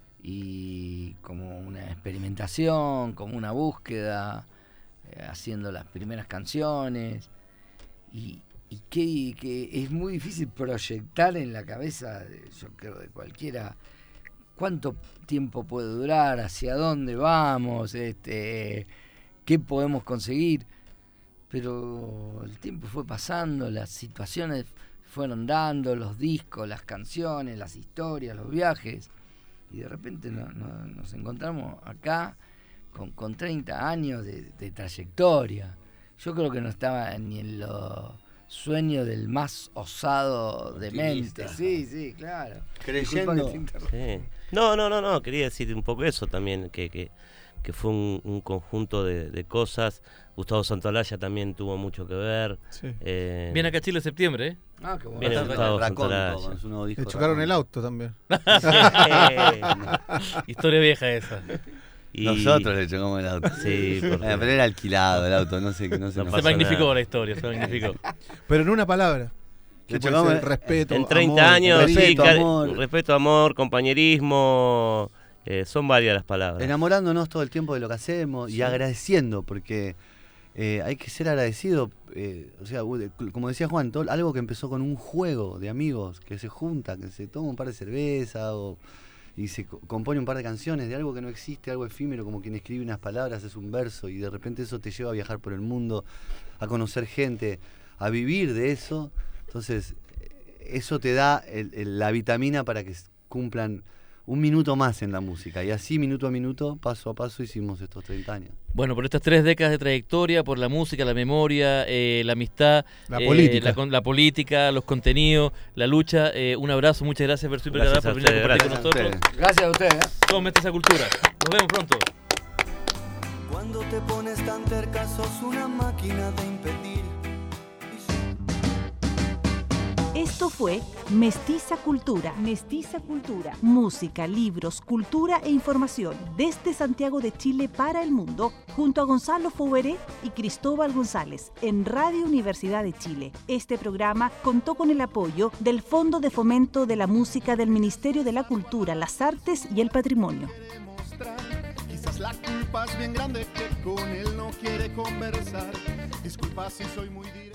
y como una experimentación, como una búsqueda, eh, haciendo las primeras canciones y, y que, que es muy difícil proyectar en la cabeza, de- yo creo, de cualquiera cuánto tiempo puede durar, hacia dónde vamos, este, qué podemos conseguir. Pero el tiempo fue pasando, las situaciones fueron dando, los discos, las canciones, las historias, los viajes. Y de repente no- no- nos encontramos acá con, con treinta años de, de trayectoria. Yo creo que no estaba ni en los sueños del más osado de mente. Optimista. Sí, sí, claro. Creyendo. Disculpa que te interrumpa. Sí. No, no, no, no, quería decir un poco eso también, que, que, que fue un, un conjunto de, de cosas. Gustavo Santolaya también tuvo mucho que ver. Sí. Eh, Viene acá a Chile en septiembre, ¿eh? Ah, qué bueno. Viene Raconto, Gustavo Raconto, Santolaya. con su nuevo disco, Le chocaron Raconto. el auto también. Historia vieja esa. Y- Nosotros le chocamos el auto. Sí, porque- Eh, pero era alquilado el auto, no sé, no sé. No no Se pasa sé. magnificó nada. la historia, se magnificó. Pero en una palabra. Que Le puede chocamos ser el- respeto, En treinta amor, años, sí, respeto, cari- amor. respeto, amor, compañerismo, eh, son varias las palabras. Enamorándonos todo el tiempo de lo que hacemos y agradeciendo, porque eh, hay que ser agradecido. eh, o sea, u- como decía Juan, todo, algo que empezó con un juego de amigos que se juntan, que se toma un par de cerveza o, y se co- compone un par de canciones de algo que no existe, algo efímero, como quien escribe unas palabras, es un verso, y de repente eso te lleva a viajar por el mundo, a conocer gente, a vivir de eso. Entonces, eh, eso te da el- el- la vitamina para que s- cumplan un minuto más en la música. Y así, minuto a minuto, paso a paso, hicimos estos treinta años. Bueno, por estas tres décadas de trayectoria, por la música, la memoria, eh, la amistad, La eh, política. la, con- la política, los contenidos, la lucha. eh, un abrazo, muchas gracias, Versuit Gracias Vergara, a por venir a ustedes, compartir con gracias a nosotros. Gracias a ustedes. ¿eh? Somos Mestiza Cultura. Nos vemos pronto. Cuando te pones tan terca sos una máquina de impedir. Esto fue Mestiza Cultura. Mestiza Cultura. Música, libros, cultura e información desde Santiago de Chile para el mundo, junto a Gonzalo Fouveré y Cristóbal González en Radio Universidad de Chile. Este programa contó con el apoyo del Fondo de Fomento de la Música del Ministerio de la Cultura, las Artes y el Patrimonio. Quizás la culpa es bien grande que con él no quiere conversar. Disculpa si soy muy directo.